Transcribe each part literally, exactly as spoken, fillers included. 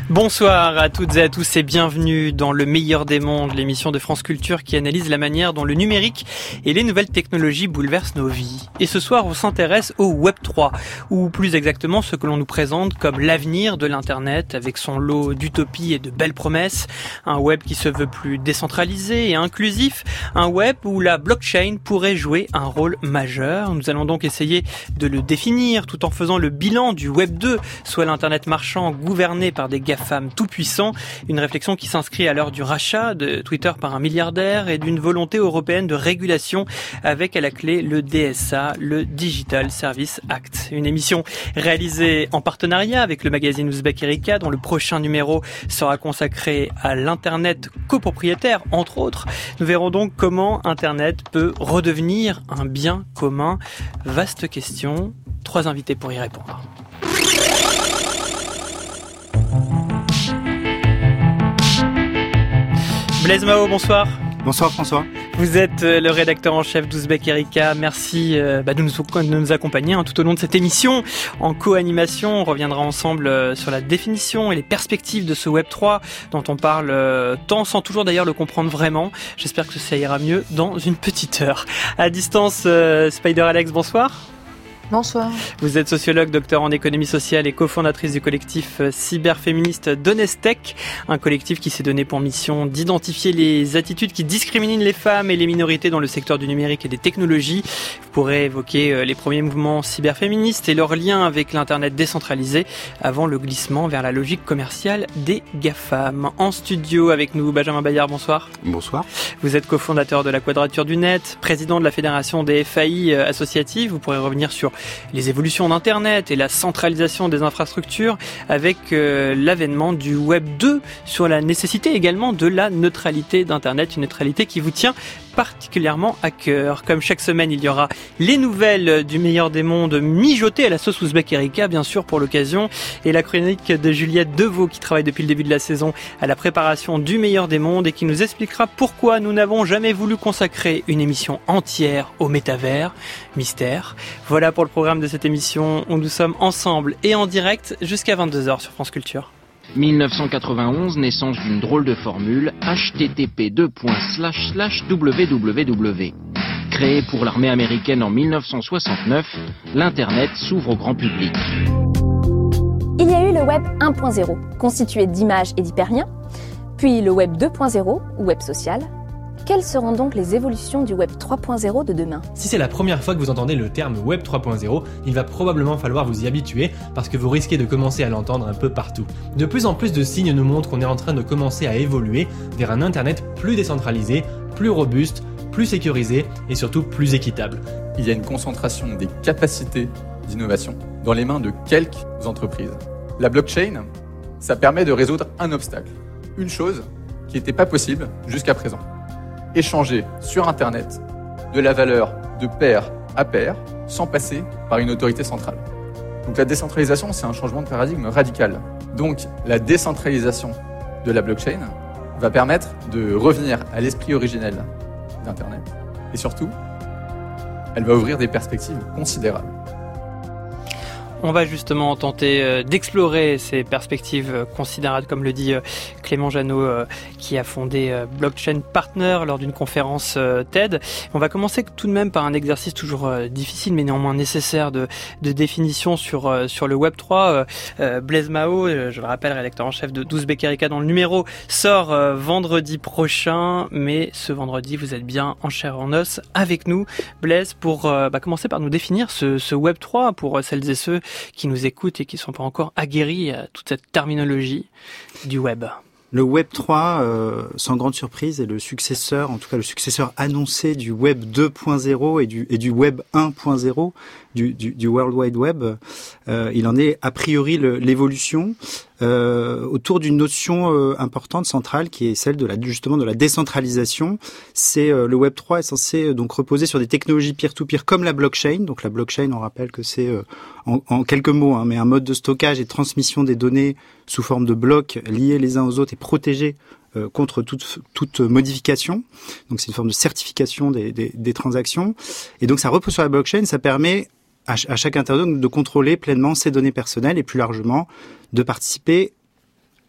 Bonsoir à toutes et à tous et bienvenue dans Le Meilleur des Mondes, l'émission de France Culture qui analyse la manière dont le numérique et les nouvelles technologies bouleversent nos vies. Et ce soir, on s'intéresse au Web trois, ou plus exactement ce que l'on nous présente comme l'avenir de l'Internet, avec son lot d'utopies et de belles promesses. Un web qui se veut plus décentralisé et inclusif, un web où la blockchain pourrait jouer un rôle majeur. Nous allons donc essayer de le définir tout en faisant le bilan du Web deux, soit l'Internet marchand gouverné par des GAFAM tout-puissants. Une réflexion qui s'inscrit à l'heure du rachat de Twitter par un milliardaire et d'une volonté européenne de régulation avec à la clé le D S A, le Digital Service Act. Une émission réalisée en partenariat avec le magazine Ouzbek Erika, dont le prochain numéro sera consacré à l'Internet copropriétaire, entre autres. Nous verrons donc comment Internet peut redevenir un bien commun. Vaste question. Trois invités pour y répondre. Blaise Mao, bonsoir. Bonsoir François. Vous êtes le rédacteur en chef d'Ouzbek Erika. Merci euh, bah, de, nous, de nous accompagner hein, tout au long de cette émission. En co-animation, on reviendra ensemble euh, sur la définition et les perspectives de ce Web trois dont on parle euh, tant sans toujours d'ailleurs le comprendre vraiment. J'espère que ça ira mieux dans une petite heure. À distance, euh, Spider Alex, bonsoir. Bonsoir. Vous êtes sociologue, docteur en économie sociale et cofondatrice du collectif cyberféministe Donestech, un collectif qui s'est donné pour mission d'identifier les attitudes qui discriminent les femmes et les minorités dans le secteur du numérique et des technologies. Vous pourrez évoquer les premiers mouvements cyberféministes et leur lien avec l'Internet décentralisé avant le glissement vers la logique commerciale des GAFAM. En studio avec nous, Benjamin Bayard, bonsoir. Bonsoir. Vous êtes cofondateur de la Quadrature du Net, président de la Fédération des F A I associatives. Vous pourrez revenir sur les évolutions d'Internet et la centralisation des infrastructures avec euh, l'avènement du Web deux, sur la nécessité également de la neutralité d'Internet, une neutralité qui vous tient particulièrement à cœur. Comme chaque semaine, il y aura les nouvelles du meilleur des mondes mijotées à la sauce Ouzbek Erika, bien sûr, pour l'occasion, et la chronique de Juliette Deveau qui travaille depuis le début de la saison à la préparation du meilleur des mondes et qui nous expliquera pourquoi nous n'avons jamais voulu consacrer une émission entière au métavers. Mystère. Voilà pour le programme de cette émission où nous sommes ensemble et en direct jusqu'à vingt-deux heures sur France Culture. mille neuf cent quatre-vingt-onze, naissance d'une drôle de formule, H T T P deux slash slash W W W. Créé pour l'armée américaine en mille neuf cent soixante-neuf, l'Internet s'ouvre au grand public. Il y a eu le Web un point zéro, constitué d'images et d'hyperliens, puis le Web deux point zéro, ou Web social. Quelles seront donc les évolutions du Web trois point zéro de demain ? Si c'est la première fois que vous entendez le terme Web trois point zéro, il va probablement falloir vous y habituer parce que vous risquez de commencer à l'entendre un peu partout. De plus en plus de signes nous montrent qu'on est en train de commencer à évoluer vers un Internet plus décentralisé, plus robuste, plus sécurisé et surtout plus équitable. Il y a une concentration des capacités d'innovation dans les mains de quelques entreprises. La blockchain, ça permet de résoudre un obstacle, une chose qui n'était pas possible jusqu'à présent. Échanger sur Internet de la valeur de pair à pair sans passer par une autorité centrale. Donc la décentralisation, c'est un changement de paradigme radical. Donc la décentralisation de la blockchain va permettre de revenir à l'esprit originel d'Internet. Et surtout, elle va ouvrir des perspectives considérables. On va justement tenter euh, d'explorer ces perspectives euh, considérables, comme le dit euh, Clément Jeannot, euh, qui a fondé euh, Blockchain Partner lors d'une conférence euh, TED. On va commencer tout de même par un exercice toujours euh, difficile, mais néanmoins nécessaire de, de définition sur euh, sur le Web trois. Euh, euh, Blaise Mao, euh, je le rappelle, rédacteur en chef de d'Ouzbek Erika, dont le numéro sort euh, vendredi prochain. Mais ce vendredi, vous êtes bien en chair et en os avec nous, Blaise, pour euh, bah, commencer par nous définir ce, ce Web trois pour euh, celles et ceux qui nous écoutent et qui ne sont pas encore aguerris à toute cette terminologie du web. Le Web trois, euh, sans grande surprise, est le successeur, en tout cas le successeur annoncé du Web deux point zéro et du, et du Web un point zéro, du, du, du World Wide Web. Euh, il en est a priori le, l'évolution euh, autour d'une notion euh, importante, centrale, qui est celle de la, justement de la décentralisation. C'est euh, le Web trois est censé euh, donc reposer sur des technologies peer-to-peer comme la blockchain. Donc la blockchain, on rappelle que c'est euh, en, en quelques mots, hein, mais un mode de stockage et de transmission des données sous forme de blocs liés les uns aux autres et protégés euh, contre toute, toute modification. Donc c'est une forme de certification des, des, des transactions. Et donc ça repose sur la blockchain, ça permet à, ch- à chaque internaute de contrôler pleinement ses données personnelles et plus largement de participer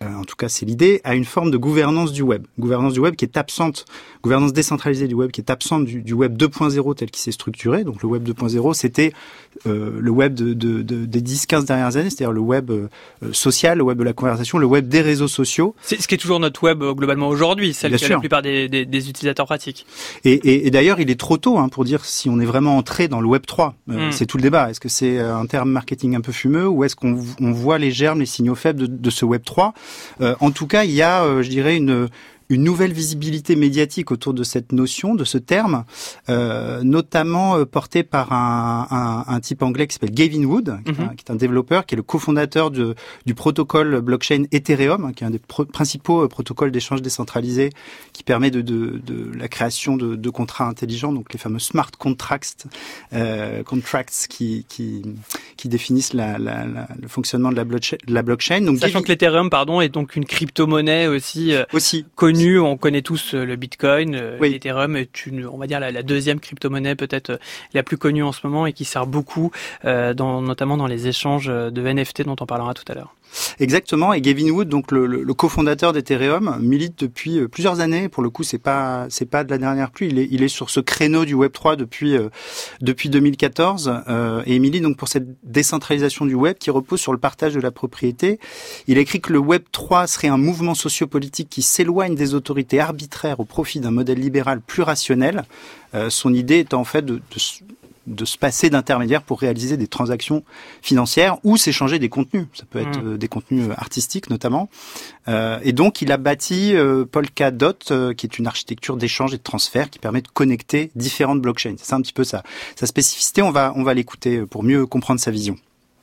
euh, en tout cas c'est l'idée, à une forme de gouvernance du web. Gouvernance du web qui est absente, gouvernance décentralisée du web qui est absente du, du web deux point zéro tel qu'il s'est structuré. Donc le web deux point zéro, c'était euh, le web de, de, de, des dix quinze dernières années, c'est-à-dire le web euh, social, le web de la conversation, le web des réseaux sociaux. C'est ce qui est toujours notre web euh, globalement aujourd'hui, celle que la plupart des, des, des utilisateurs pratiquent. Et, et, et d'ailleurs, il est trop tôt hein, pour dire si on est vraiment entré dans le web trois. Euh, mm. C'est tout le débat. Est-ce que c'est un terme marketing un peu fumeux ou est-ce qu'on on voit les germes, les signaux faibles de, de ce web trois? euh, En tout cas, il y a, euh, je dirais, une... une nouvelle visibilité médiatique autour de cette notion, de ce terme, euh, notamment euh, porté par un, un, un type anglais qui s'appelle Gavin Wood, qui, mm-hmm. est un, qui est un développeur, qui est le cofondateur de, du protocole blockchain Ethereum, hein, qui est un des pro- principaux euh, protocoles d'échange décentralisé, qui permet de, de, de la création de, de contrats intelligents, donc les fameux smart contracts, euh, contracts qui, qui, qui définissent la, la, la, le fonctionnement de la, blockchain, de la blockchain. Donc, sachant Gavin... que l'Ethereum, pardon, est donc une crypto-monnaie aussi, euh, aussi connue. On connaît tous le Bitcoin. Oui. L'Ethereum est une, on va dire, la, la deuxième crypto-monnaie peut-être la plus connue en ce moment et qui sert beaucoup, euh, dans, notamment dans les échanges de N F T dont on parlera tout à l'heure. Exactement. Et Gavin Wood, donc le, le, le cofondateur d'Ethereum, milite depuis euh, plusieurs années. Pour le coup, c'est pas c'est pas de la dernière pluie. Il est il est sur ce créneau du web trois depuis euh, depuis deux mille quatorze euh, et il milite donc pour cette décentralisation du web qui repose sur le partage de la propriété. Il écrit que le web trois serait un mouvement sociopolitique qui s'éloigne des autorités arbitraires au profit d'un modèle libéral plus rationnel. Euh, son idée étant en fait de, de de se passer d'intermédiaires pour réaliser des transactions financières ou s'échanger des contenus. Ça peut être mmh. des contenus artistiques notamment. Euh, et donc, il a bâti euh, Polkadot, euh, qui est une architecture d'échange et de transfert qui permet de connecter différentes blockchains. C'est un petit peu ça. Sa spécificité, on va, on va l'écouter pour mieux comprendre sa vision.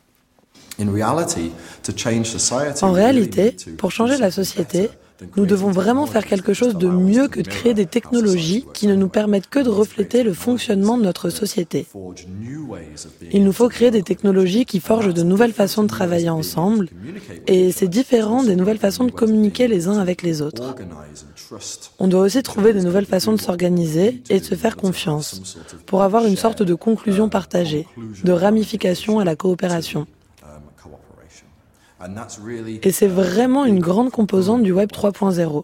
En réalité, pour changer la société, nous devons vraiment faire quelque chose de mieux que de créer des technologies qui ne nous permettent que de refléter le fonctionnement de notre société. Il nous faut créer des technologies qui forgent de nouvelles façons de travailler ensemble, et c'est différent des nouvelles façons de communiquer les uns avec les autres. On doit aussi trouver de nouvelles façons de s'organiser et de se faire confiance, pour avoir une sorte de conclusion partagée, de ramification à la coopération. Et c'est vraiment une grande composante du Web trois point zéro.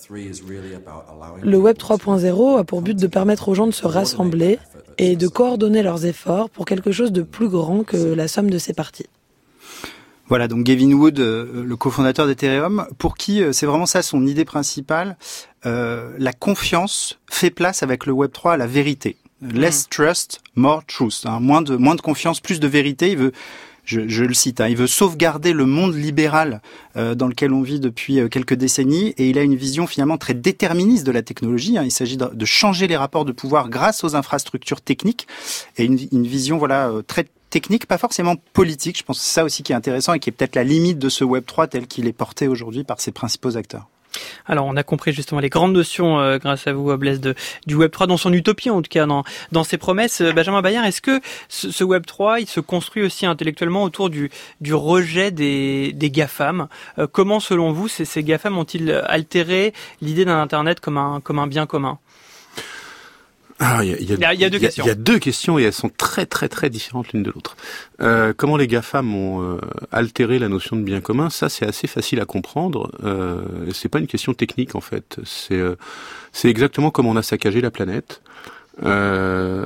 Le Web trois point zéro a pour but de permettre aux gens de se rassembler et de coordonner leurs efforts pour quelque chose de plus grand que la somme de ses parties. Voilà, donc Gavin Wood, euh, le cofondateur d'Ethereum, pour qui euh, c'est vraiment ça son idée principale. Euh, la confiance fait place avec le Web trois à la vérité. Less trust, more truth. Hein, moins de moins de confiance, plus de vérité. Il veut Je, je le cite, hein, il veut sauvegarder le monde libéral euh, dans lequel on vit depuis euh, quelques décennies et il a une vision finalement très déterministe de la technologie. Hein. Il s'agit de, de changer les rapports de pouvoir grâce aux infrastructures techniques et une, une vision voilà euh, très technique, pas forcément politique. Je pense que c'est ça aussi qui est intéressant et qui est peut-être la limite de ce Web trois tel qu'il est porté aujourd'hui par ses principaux acteurs. Alors, on a compris justement les grandes notions, euh, grâce à vous, Blaise, de, du Web trois, dans son utopie, en tout cas, dans, dans ses promesses. Benjamin Bayard, est-ce que ce, ce Web trois, il se construit aussi intellectuellement autour du, du rejet des, des GAFAM? euh, Comment, selon vous, ces, ces GAFAM ont-ils altéré l'idée d'un Internet comme un, comme un bien commun? Ah, il y a, il y a, il y a deux il y a, questions. Il y a deux questions et elles sont très très très différentes l'une de l'autre. Euh, comment les GAFAM ont euh, altéré la notion de bien commun, ça c'est assez facile à comprendre. Euh, c'est pas une question technique en fait. C'est euh, c'est exactement comme on a saccagé la planète. Euh,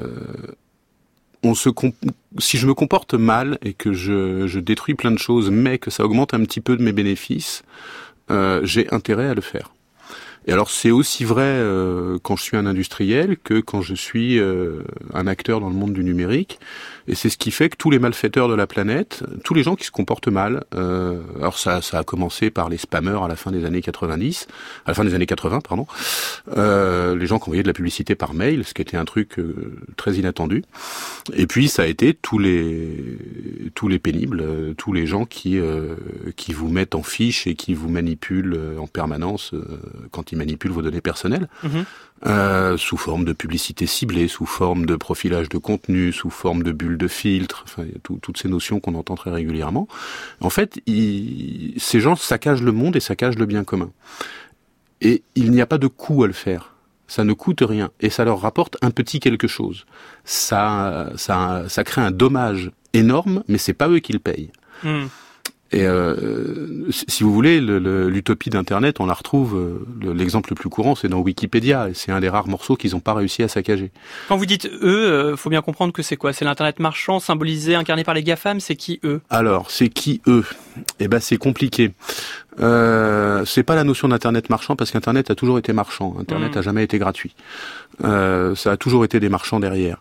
on se comp- si je me comporte mal et que je, je détruis plein de choses, mais que ça augmente un petit peu de mes bénéfices, euh, j'ai intérêt à le faire. Et alors c'est aussi vrai euh, quand je suis un industriel que quand je suis euh, un acteur dans le monde du numérique. Et c'est ce qui fait que tous les malfaiteurs de la planète, tous les gens qui se comportent mal, euh, alors ça, ça a commencé par les spammers à la fin des années quatre-vingt-dix, à la fin des années quatre-vingts, pardon, euh, les gens qui envoyaient de la publicité par mail, ce qui était un truc euh, très inattendu. Et puis ça a été tous les tous les pénibles, euh, tous les gens qui euh, qui vous mettent en fiche et qui vous manipulent euh, en permanence euh, quand ils manipulent vos données personnelles. Mmh. Euh, sous forme de publicité ciblée, sous forme de profilage de contenu, sous forme de bulles de filtre, enfin, il y a tout, toutes ces notions qu'on entend très régulièrement. En fait, ils, ces gens saccagent le monde et saccagent le bien commun. Et il n'y a pas de coût à le faire. Ça ne coûte rien et ça leur rapporte un petit quelque chose. Ça, ça, ça crée un dommage énorme, mais c'est pas eux qui le payent. Mmh. Et euh, si vous voulez, le, le, l'utopie d'Internet, on la retrouve, euh, l'exemple le plus courant, c'est dans Wikipédia, et c'est un des rares morceaux qu'ils n'ont pas réussi à saccager. Quand vous dites eux, euh, faut bien comprendre que c'est quoi? C'est l'Internet marchand, symbolisé, incarné par les GAFAM, c'est qui eux? Alors, c'est qui eux? Eh ben, c'est compliqué. Euh, c'est pas la notion d'Internet marchand, parce qu'Internet a toujours été marchand. Internet mmh. a jamais été gratuit. Euh, ça a toujours été des marchands derrière.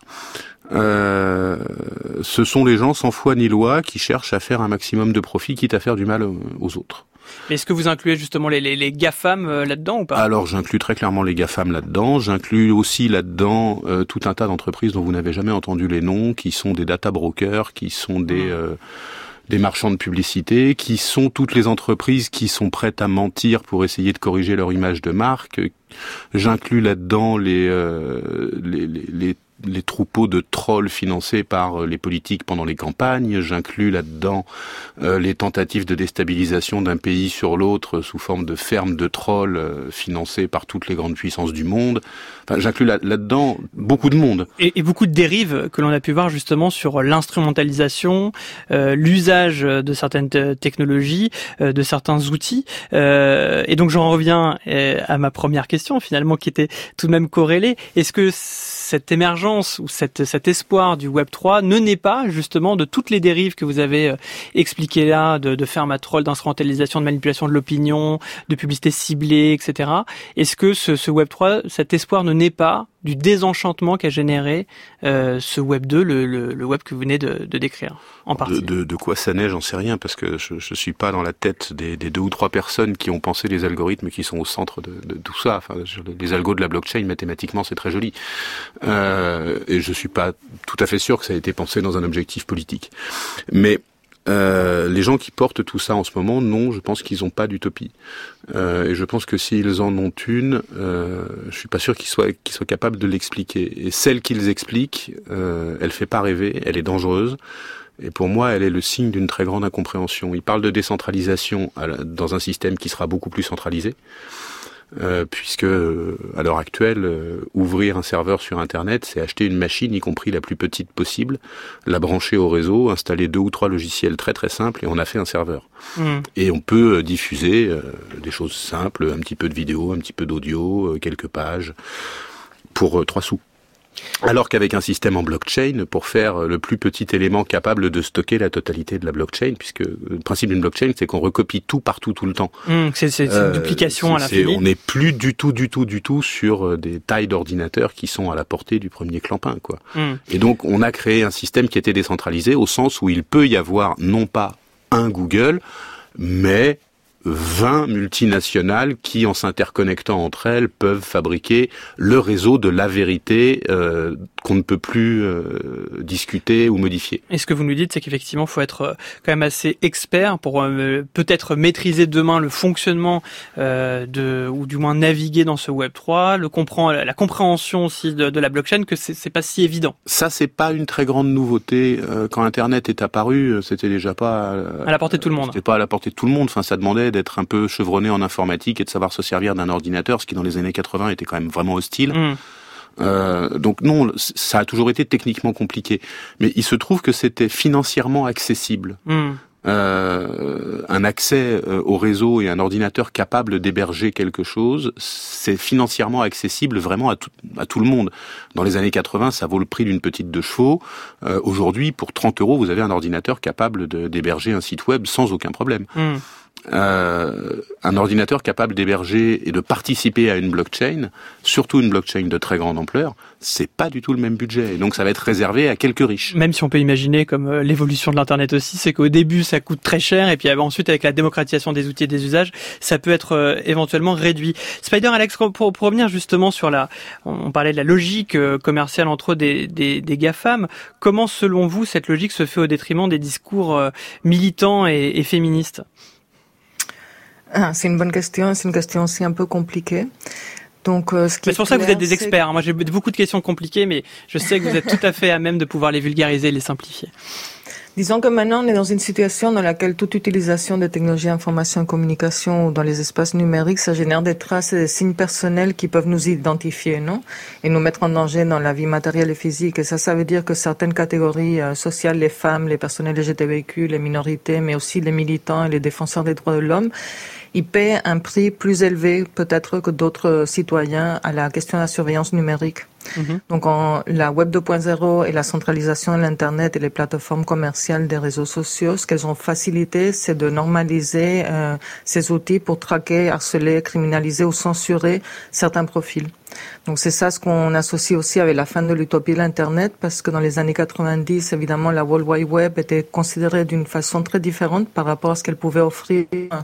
Euh, ce sont les gens sans foi ni loi qui cherchent à faire un maximum de profit, quitte à faire du mal aux autres. Mais est-ce que vous incluez justement les, les, les GAFAM euh, là-dedans ou pas? Alors j'inclus très clairement les GAFAM là-dedans. J'inclus aussi là-dedans euh, tout un tas d'entreprises dont vous n'avez jamais entendu les noms, qui sont des data brokers, qui sont des... Euh, des marchands de publicité, qui sont toutes les entreprises qui sont prêtes à mentir pour essayer de corriger leur image de marque. J'inclus là-dedans les, euh, les, les, les les troupeaux de trolls financés par les politiques pendant les campagnes. J'inclus là-dedans euh, les tentatives de déstabilisation d'un pays sur l'autre sous forme de fermes de trolls euh, financées par toutes les grandes puissances du monde. Enfin, j'inclus là- là-dedans beaucoup de monde. Et, et beaucoup de dérives que l'on a pu voir justement sur l'instrumentalisation, euh, l'usage de certaines t- technologies, euh, de certains outils. Euh, et donc j'en reviens euh, à ma première question finalement qui était tout de même corrélée. Est-ce que cette émergence ou cette, cet espoir du web trois ne naît pas justement de toutes les dérives que vous avez euh, expliquées là, de, de ferme à troll, d'instrumentalisation, de manipulation de l'opinion, de publicité ciblée, et cetera. Est-ce que ce, ce web trois, cet espoir ne naît pas du désenchantement qu'a généré euh, ce web deux, le, le, le web que vous venez de, de décrire en partie? De, de, de quoi ça naît, j'en sais rien, parce que je, je suis pas dans la tête des, des deux ou trois personnes qui ont pensé les algorithmes qui sont au centre de, de tout ça. Enfin, les algos de la blockchain, mathématiquement, c'est très joli. Euh, et je suis pas tout à fait sûr que ça a été pensé dans un objectif politique. Mais Euh, les gens qui portent tout ça en ce moment, non, je pense qu'ils n'ont pas d'utopie. Euh, et je pense que s'ils en ont une, euh, je suis pas sûr qu'ils soient, qu'ils soient capables de l'expliquer. Et celle qu'ils expliquent, euh, elle fait pas rêver, elle est dangereuse. Et pour moi, elle est le signe d'une très grande incompréhension. Ils parlent de décentralisation dans un système qui sera beaucoup plus centralisé. Euh, puisque euh, à l'heure actuelle, euh, ouvrir un serveur sur Internet, c'est acheter une machine, y compris la plus petite possible, la brancher au réseau, installer deux ou trois logiciels très très simples, et on a fait un serveur. Mmh. Et on peut euh, diffuser euh, des choses simples, un petit peu de vidéo, un petit peu d'audio, euh, quelques pages, pour euh, trois sous. Alors qu'avec un système en blockchain, pour faire le plus petit élément capable de stocker la totalité de la blockchain, puisque le principe d'une blockchain, c'est qu'on recopie tout partout, tout le temps. Mmh, c'est, c'est, c'est une duplication euh, à l'infini. On n'est plus du tout, du tout, du tout sur des tailles d'ordinateurs qui sont à la portée du premier clampin, quoi. Mmh. Et donc, on a créé un système qui était décentralisé au sens où il peut y avoir non pas un Google, mais vingt multinationales qui, en s'interconnectant entre elles, peuvent fabriquer le réseau de la vérité euh, qu'on ne peut plus euh, discuter ou modifier. Et ce que vous nous dites, c'est qu'effectivement, il faut être euh, quand même assez expert pour euh, peut-être maîtriser demain le fonctionnement euh, de, ou du moins naviguer dans ce web trois, le comprend, la compréhension aussi de, de la blockchain, que c'est, c'est pas si évident. Ça, c'est pas une très grande nouveauté. Euh, quand Internet est apparu, c'était déjà pas euh, à la portée de tout le monde. C'était pas à la portée de tout le monde. Enfin, ça demandait d'être un peu chevronné en informatique et de savoir se servir d'un ordinateur, ce qui dans les années quatre-vingts était quand même vraiment hostile. Mmh. Euh, donc non, ça a toujours été techniquement compliqué. Mais il se trouve que c'était financièrement accessible. Mmh. Euh, un accès euh, au réseau et un ordinateur capable d'héberger quelque chose, c'est financièrement accessible vraiment à tout, à tout le monde. Dans les années quatre-vingts, ça vaut le prix d'une petite de chevaux. Euh, aujourd'hui, pour trente euros, vous avez un ordinateur capable de, d'héberger un site web sans aucun problème. Mmh. Euh, un ordinateur capable d'héberger et de participer à une blockchain, surtout une blockchain de très grande ampleur, c'est pas du tout le même budget. Et donc ça va être réservé à quelques riches. Même si on peut imaginer, comme euh, l'évolution de l'Internet aussi, c'est qu'au début ça coûte très cher et puis ensuite avec la démocratisation des outils et des usages, ça peut être euh, éventuellement réduit. Spider, Alex, pour, pour revenir justement sur la, on parlait de la logique euh, commerciale entre eux des, des, des GAFAM, comment selon vous cette logique se fait au détriment des discours euh, militants et, et féministes ? Ah, c'est une bonne question, c'est une question aussi un peu compliquée. Donc, euh, ce qui mais c'est pour ça que vous êtes des experts. Moi, j'ai beaucoup de questions compliquées, mais je sais que vous êtes tout à fait à même de pouvoir les vulgariser et les simplifier. Disons que maintenant, on est dans une situation dans laquelle toute utilisation des technologies d'information et communication ou dans les espaces numériques, ça génère des traces et des signes personnels qui peuvent nous identifier, non? Et nous mettre en danger dans la vie matérielle et physique. Et ça, ça veut dire que certaines catégories euh, sociales, les femmes, les personnes L G B T Q, les minorités, mais aussi les militants et les défenseurs des droits de l'homme, ils paient un prix plus élevé peut-être que d'autres citoyens à la question de la surveillance numérique. Mm-hmm. Donc, en, la Web deux point zéro et la centralisation de l'Internet et les plateformes commerciales des réseaux sociaux, ce qu'elles ont facilité, c'est de normaliser euh, ces outils pour traquer, harceler, criminaliser ou censurer certains profils. Donc c'est ça ce qu'on associe aussi avec la fin de l'utopie de l'Internet, parce que dans les années quatre-vingt-dix, évidemment, la World Wide Web était considérée d'une façon très différente par rapport à ce qu'elle pouvait offrir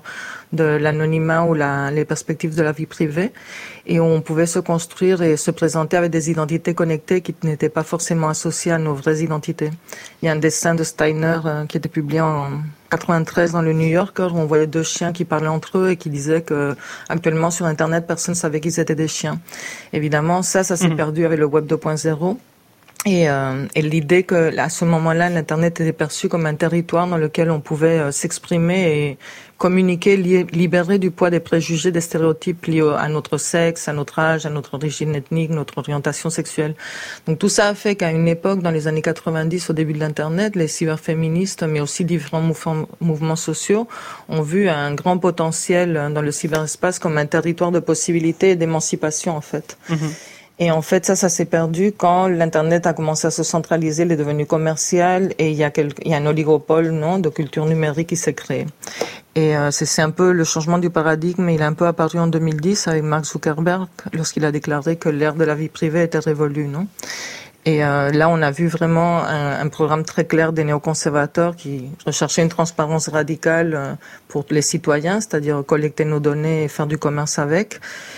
de l'anonymat ou la, les perspectives de la vie privée. Et on pouvait se construire et se présenter avec des identités connectées qui n'étaient pas forcément associées à nos vraies identités. Il y a un dessin de Steiner euh, qui était publié en quatre-vingt-treize dans le New Yorker où on voyait deux chiens qui parlaient entre eux et qui disaient que actuellement sur Internet personne ne savait qu'ils étaient des chiens. Évidemment, ça, ça s'est mmh. perdu avec le Web deux point zéro. Et, euh, et l'idée que à ce moment-là, l'Internet était perçu comme un territoire dans lequel on pouvait euh, s'exprimer et communiquer, li- libérer du poids des préjugés, des stéréotypes liés à notre sexe, à notre âge, à notre origine ethnique, notre orientation sexuelle. Donc tout ça a fait qu'à une époque, dans les années quatre-vingt-dix, au début de l'Internet, les cyberféministes, mais aussi différents mouvements, mouvements sociaux, ont vu un grand potentiel dans le cyberespace comme un territoire de possibilités et d'émancipation, en fait. Mmh. Et en fait, ça, ça s'est perdu quand l'Internet a commencé à se centraliser, il est devenu commercial et il y a, quelque, il y a un oligopole, non, de culture numérique qui s'est créé. Et euh, c'est, c'est un peu le changement du paradigme. Il est un peu apparu en deux mille dix avec Mark Zuckerberg lorsqu'il a déclaré que l'ère de la vie privée était révolue, non? Et euh, là, on a vu vraiment un, un programme très clair des néoconservateurs qui recherchaient une transparence radicale euh, pour les citoyens, c'est-à-dire collecter nos données et faire du commerce avec.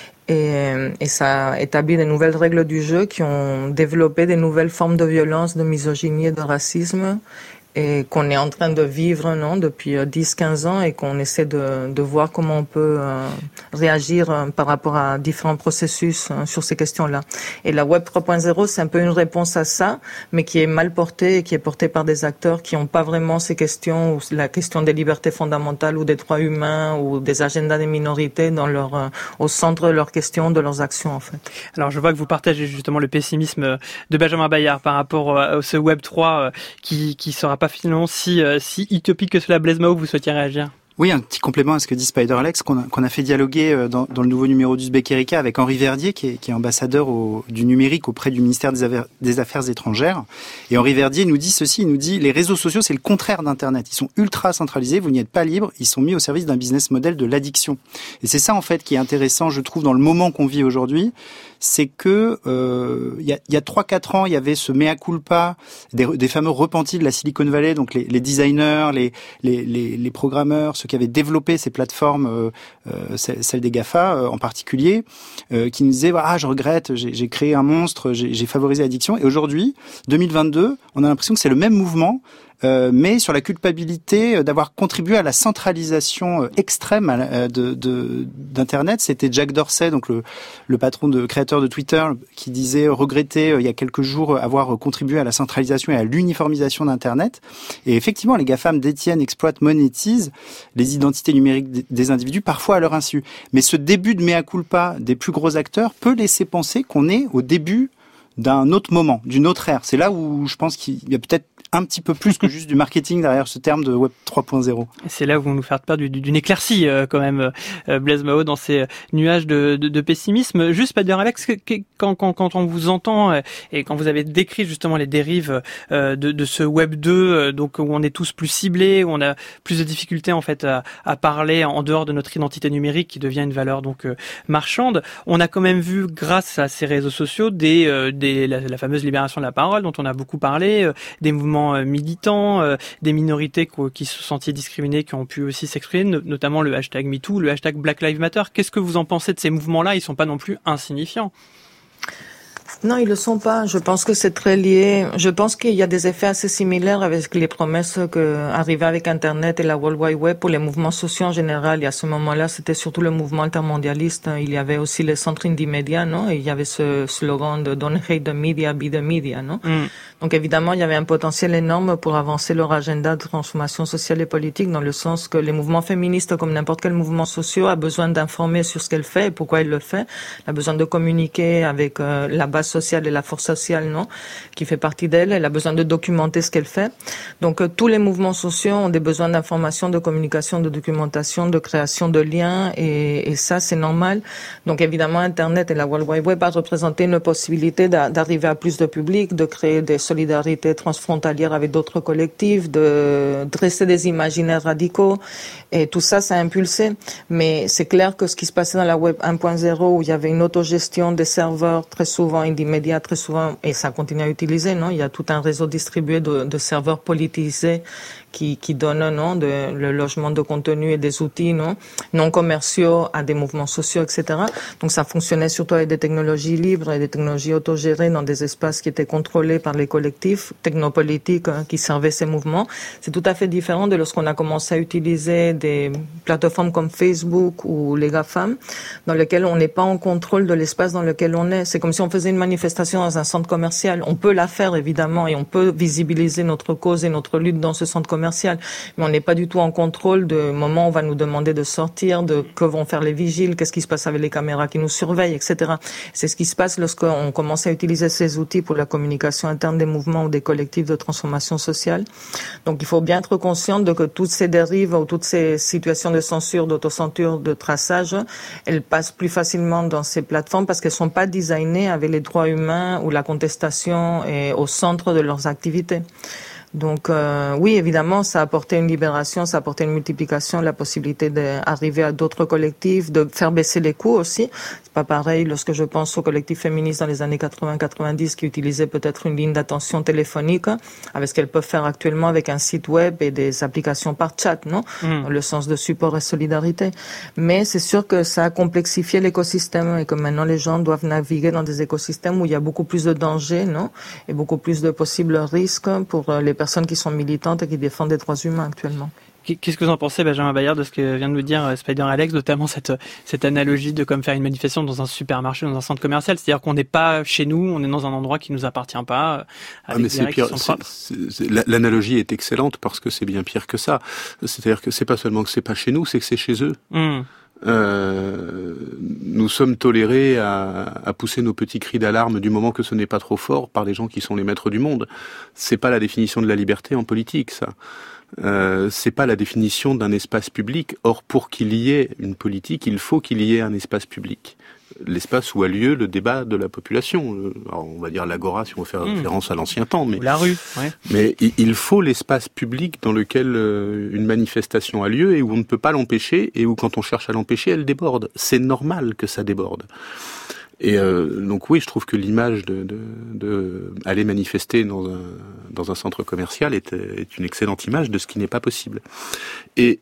Et, et ça a établi des nouvelles règles du jeu qui ont développé des nouvelles formes de violence, de misogynie et de racisme, et qu'on est en train de vivre, non, depuis dix, quinze ans, et qu'on essaie de, de voir comment on peut euh, réagir euh, par rapport à différents processus euh, sur ces questions-là. Et la Web trois point zéro, c'est un peu une réponse à ça, mais qui est mal portée et qui est portée par des acteurs qui n'ont pas vraiment ces questions, ou la question des libertés fondamentales ou des droits humains ou des agendas des minorités dans leur, euh, au centre de leurs questions, de leurs actions, en fait. Alors, je vois que vous partagez justement le pessimisme de Benjamin Bayard par rapport à ce Web trois qui, qui sera pas finalement si, euh, si utopique que cela. Blaise Mao, vous souhaitiez réagir? Oui, un petit complément à ce que dit Spiderlex, qu'on a, qu'on a fait dialoguer dans, dans le nouveau numéro d'Uzbek Erika avec Henri Verdier, qui est, qui est ambassadeur au, du numérique auprès du ministère des Affaires, des Affaires étrangères. Et Henri Verdier nous dit ceci, il nous dit, les réseaux sociaux, c'est le contraire d'Internet. Ils sont ultra centralisés, vous n'y êtes pas libre, ils sont mis au service d'un business model de l'addiction. Et c'est ça, en fait, qui est intéressant, je trouve, dans le moment qu'on vit aujourd'hui, c'est que euh, il y a, il y a trois quatre ans, il y avait ce mea culpa des, des fameux repentis de la Silicon Valley, donc les, les designers, les, les, les, les programmeurs, ceux qui avaient développé ces plateformes, euh, euh, celles des GAFA euh, en particulier, euh, qui nous disaient ah je regrette, j'ai, j'ai créé un monstre, j'ai, j'ai favorisé l'addiction. Et aujourd'hui, deux mille vingt-deux, on a l'impression que c'est le même mouvement. Euh, mais sur la culpabilité d'avoir contribué à la centralisation extrême de, de, d'Internet. C'était Jack Dorsey, donc le, le patron de créateur de Twitter, qui disait regretter il y a quelques jours avoir contribué à la centralisation et à l'uniformisation d'Internet. Et effectivement, les GAFAM détiennent, exploitent, monétisent les identités numériques des individus, parfois à leur insu. Mais ce début de mea culpa des plus gros acteurs peut laisser penser qu'on est au début d'un autre moment, d'une autre ère. C'est là où je pense qu'il y a peut-être un petit peu plus que juste du marketing derrière ce terme de Web trois point zéro. C'est là où vous nous faites peur d'une éclaircie euh, quand même, euh, Blaise Mao, dans ces nuages de, de, de pessimisme. Juste, Spiderlex, quand, quand, quand on vous entend euh, et quand vous avez décrit justement les dérives euh, de, de ce Web deux, euh, donc où on est tous plus ciblés, où on a plus de difficultés en fait à, à parler en dehors de notre identité numérique qui devient une valeur donc euh, marchande, on a quand même vu, grâce à ces réseaux sociaux, des, euh, des la, la fameuse libération de la parole dont on a beaucoup parlé, euh, des mouvements militants, euh, des minorités qui se sentaient discriminées, qui ont pu aussi s'exprimer, notamment le hashtag MeToo, le hashtag Black Lives Matter. Qu'est-ce que vous en pensez de ces mouvements-là? Ils sont pas non plus insignifiants. Non, ils le sont pas. Je pense que c'est très lié. Je pense qu'il y a des effets assez similaires avec les promesses que arrivaient avec Internet et la World Wide Web pour les mouvements sociaux en général. Et à ce moment-là, c'était surtout le mouvement intermondialiste. Il y avait aussi les centres indie média, non? Et il y avait ce slogan de Don't hate the media, be the media, non? Mm. Donc évidemment, il y avait un potentiel énorme pour avancer leur agenda de transformation sociale et politique, dans le sens que les mouvements féministes, comme n'importe quel mouvement social, a besoin d'informer sur ce qu'elle fait et pourquoi elle le fait. Elle a besoin de communiquer avec euh, la base sociale et la force sociale, non, qui fait partie d'elle. Elle a besoin de documenter ce qu'elle fait. Donc euh, tous les mouvements sociaux ont des besoins d'information, de communication, de documentation, de création de liens, et, et ça c'est normal. Donc évidemment, Internet et la World Wide Web a représenté une possibilité d'arriver à plus de public, de créer des solidarités transfrontalières avec d'autres collectifs, de dresser des imaginaires radicaux, et tout ça, ça a impulsé. Mais c'est clair que ce qui se passait dans la Web un point zéro, où il y avait une autogestion des serveurs, très souvent indie média, très souvent, et ça continue à utiliser, non? Il y a tout un réseau distribué de, de serveurs politisés qui, qui donnent, non, de, le logement de contenu et des outils, non, non commerciaux à des mouvements sociaux, et cetera. Donc ça fonctionnait surtout avec des technologies libres et des technologies autogérées dans des espaces qui étaient contrôlés par les collectifs technopolitiques hein, qui servaient ces mouvements. C'est tout à fait différent de lorsqu'on a commencé à utiliser des plateformes comme Facebook ou les GAFAM, dans lesquelles on n'est pas en contrôle de l'espace dans lequel on est. C'est comme si on faisait une manifestation dans un centre commercial. On peut la faire, évidemment, et on peut visibiliser notre cause et notre lutte dans ce centre commercial. Mais on n'est pas du tout en contrôle de moment où on va nous demander de sortir, de que vont faire les vigiles, qu'est-ce qui se passe avec les caméras qui nous surveillent, et cetera. C'est ce qui se passe lorsqu'on commence à utiliser ces outils pour la communication interne des mouvements ou des collectifs de transformation sociale. Donc il faut bien être conscient de que toutes ces dérives ou toutes ces situations de censure, d'autocensure, de traçage, elles passent plus facilement dans ces plateformes parce qu'elles sont pas designées avec les droits humains ou la contestation et au centre de leurs activités. Donc euh, oui, évidemment, ça a apporté une libération, ça a apporté une multiplication, la possibilité d'arriver à d'autres collectifs, de faire baisser les coûts aussi. C'est pas pareil lorsque je pense aux collectifs féministes dans les années quatre-vingts quatre-vingt-dix qui utilisaient peut-être une ligne d'attention téléphonique avec ce qu'elles peuvent faire actuellement avec un site web et des applications par chat, non? Mmh. Dans le sens de support et solidarité. Mais c'est sûr que ça a complexifié l'écosystème et que maintenant les gens doivent naviguer dans des écosystèmes où il y a beaucoup plus de dangers, non? Et beaucoup plus de possibles risques pour les personnes personnes qui sont militantes et qui défendent des droits humains actuellement. Qu'est-ce que vous en pensez, Benjamin Bayard, de ce que vient de nous dire Spider Alex, notamment cette, cette analogie de comme faire une manifestation dans un supermarché, dans un centre commercial, c'est-à-dire qu'on n'est pas chez nous, on est dans un endroit qui nous appartient pas, avec ah mais des règles pire, qui sont propres. C'est, c'est, l'analogie est excellente parce que c'est bien pire que ça. C'est-à-dire que c'est pas seulement que c'est pas chez nous, c'est que c'est chez eux. Mmh. Euh, nous sommes tolérés à, à pousser nos petits cris d'alarme du moment que ce n'est pas trop fort par les gens qui sont les maîtres du monde. C'est pas la définition de la liberté en politique, ça. Euh, c'est pas la définition d'un espace public. Or, pour qu'il y ait une politique, il faut qu'il y ait un espace public. L'espace où a lieu le débat de la population. Alors, on va dire l'agora si on fait mmh. référence à l'ancien temps, mais la rue. Ouais. Mais il faut l'espace public dans lequel une manifestation a lieu et où on ne peut pas l'empêcher et où quand on cherche à l'empêcher, elle déborde. C'est normal que ça déborde. Et euh, donc oui, je trouve que l'image de, de, de aller manifester dans un dans un centre commercial est, est une excellente image de ce qui n'est pas possible. Et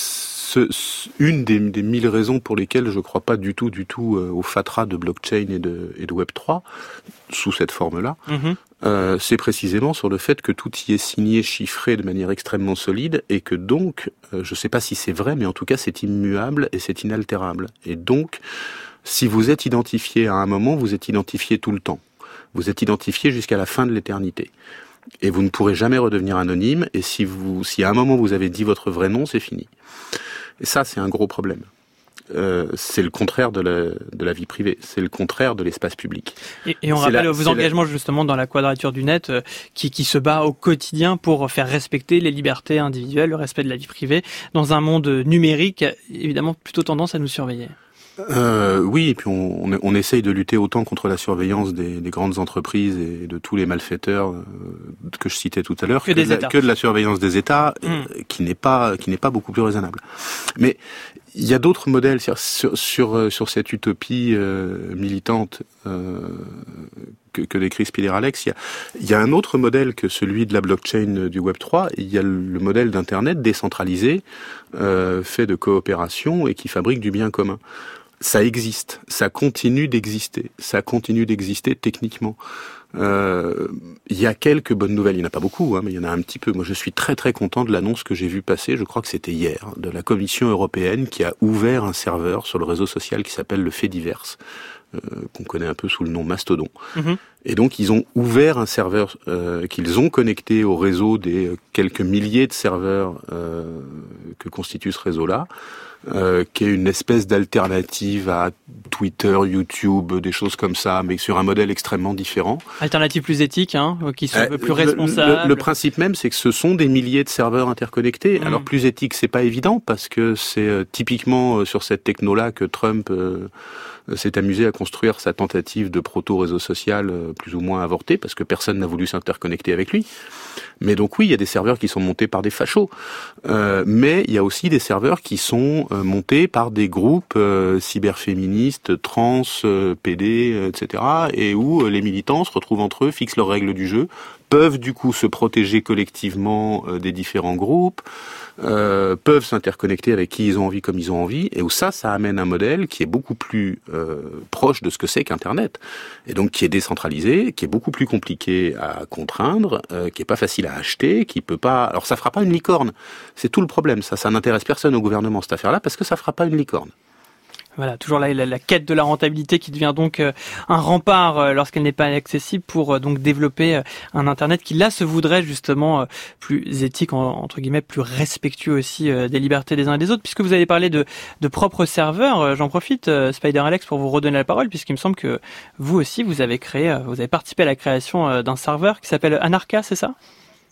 ce, ce, une des, des mille raisons pour lesquelles je ne crois pas du tout, du tout euh, au fatras de blockchain et de, et de Web trois sous cette forme-là, mm-hmm. euh, c'est précisément sur le fait que tout y est signé, chiffré de manière extrêmement solide et que donc, euh, je ne sais pas si c'est vrai, mais en tout cas c'est immuable et c'est inaltérable. Et donc, si vous êtes identifié à un moment, vous êtes identifié tout le temps. Vous êtes identifié jusqu'à la fin de l'éternité. Et vous ne pourrez jamais redevenir anonyme. Et si vous, si à un moment vous avez dit votre vrai nom, c'est fini. Et ça, c'est un gros problème. Euh, c'est le contraire de la, de la vie privée. C'est le contraire de l'espace public. Et, et on c'est rappelle la, vos engagements la... justement dans la Quadrature du Net, euh, qui, qui se bat au quotidien pour faire respecter les libertés individuelles, le respect de la vie privée, dans un monde numérique, évidemment, plutôt tendance à nous surveiller. Euh, oui, et puis on, on, on essaye de lutter autant contre la surveillance des, des grandes entreprises et de tous les malfaiteurs euh, que je citais tout à l'heure que, que, de, la, que de la surveillance des États, mmh. euh, qui n'est pas qui n'est pas beaucoup plus raisonnable. Mais il y a d'autres modèles sur sur sur cette utopie euh, militante euh, que, que décrit Spider Alex. Il y a il y a un autre modèle que celui de la blockchain du Web trois. Il y a le modèle d'Internet décentralisé, euh, fait de coopération et qui fabrique du bien commun. ça existe, ça continue d'exister, ça continue d'exister techniquement. Euh, il y a quelques bonnes nouvelles, il n'y en a pas beaucoup, hein, mais il y en a un petit peu. Moi, je suis très très content de l'annonce que j'ai vue passer, je crois que c'était hier, de la Commission européenne qui a ouvert un serveur sur le réseau social qui s'appelle le Fediverse, euh, qu'on connaît un peu sous le nom Mastodon. Mm-hmm. Et donc, ils ont ouvert un serveur euh, qu'ils ont connecté au réseau des quelques milliers de serveurs euh, que constitue ce réseau-là. Euh, qui est une espèce d'alternative à Twitter, YouTube, des choses comme ça, mais sur un modèle extrêmement différent. Alternative plus éthique, hein, qui sont euh, plus responsables. Le, le, le principe même, c'est que ce sont des milliers de serveurs interconnectés. Mmh. Alors plus éthique, c'est pas évident parce que c'est euh, typiquement euh, sur cette techno-là que Trump euh, s'est amusé à construire sa tentative de proto-réseau social euh, plus ou moins avortée parce que personne n'a voulu s'interconnecter avec lui. Mais donc oui, il y a des serveurs qui sont montés par des fachos, euh, mais il y a aussi des serveurs qui sont euh, montés par des groupes euh, cyberféministes, trans, euh, P D, euh, et cetera, et où euh, les militants se retrouvent entre eux, fixent leurs règles du jeu, peuvent du coup se protéger collectivement euh, des différents groupes, euh, peuvent s'interconnecter avec qui ils ont envie comme ils ont envie, et où ça, ça amène un modèle qui est beaucoup plus euh, proche de ce que c'est qu'Internet, et donc qui est décentralisé, qui est beaucoup plus compliqué à contraindre, euh, qui est pas facile à acheter, qui peut pas... Alors ça fera pas une licorne, c'est tout le problème, ça, ça n'intéresse personne au gouvernement cette affaire-là, parce que ça fera pas une licorne. Voilà, toujours la, la, la quête de la rentabilité qui devient donc euh, un rempart euh, lorsqu'elle n'est pas accessible pour euh, donc développer euh, un Internet qui là se voudrait justement euh, plus éthique, en, entre guillemets, plus respectueux aussi euh, des libertés des uns et des autres. Puisque vous avez parlé de, de propres serveurs, euh, j'en profite, euh, Spider Alex, pour vous redonner la parole, puisqu'il me semble que vous aussi vous avez créé, euh, vous avez participé à la création euh, d'un serveur qui s'appelle Anarcha, c'est ça ?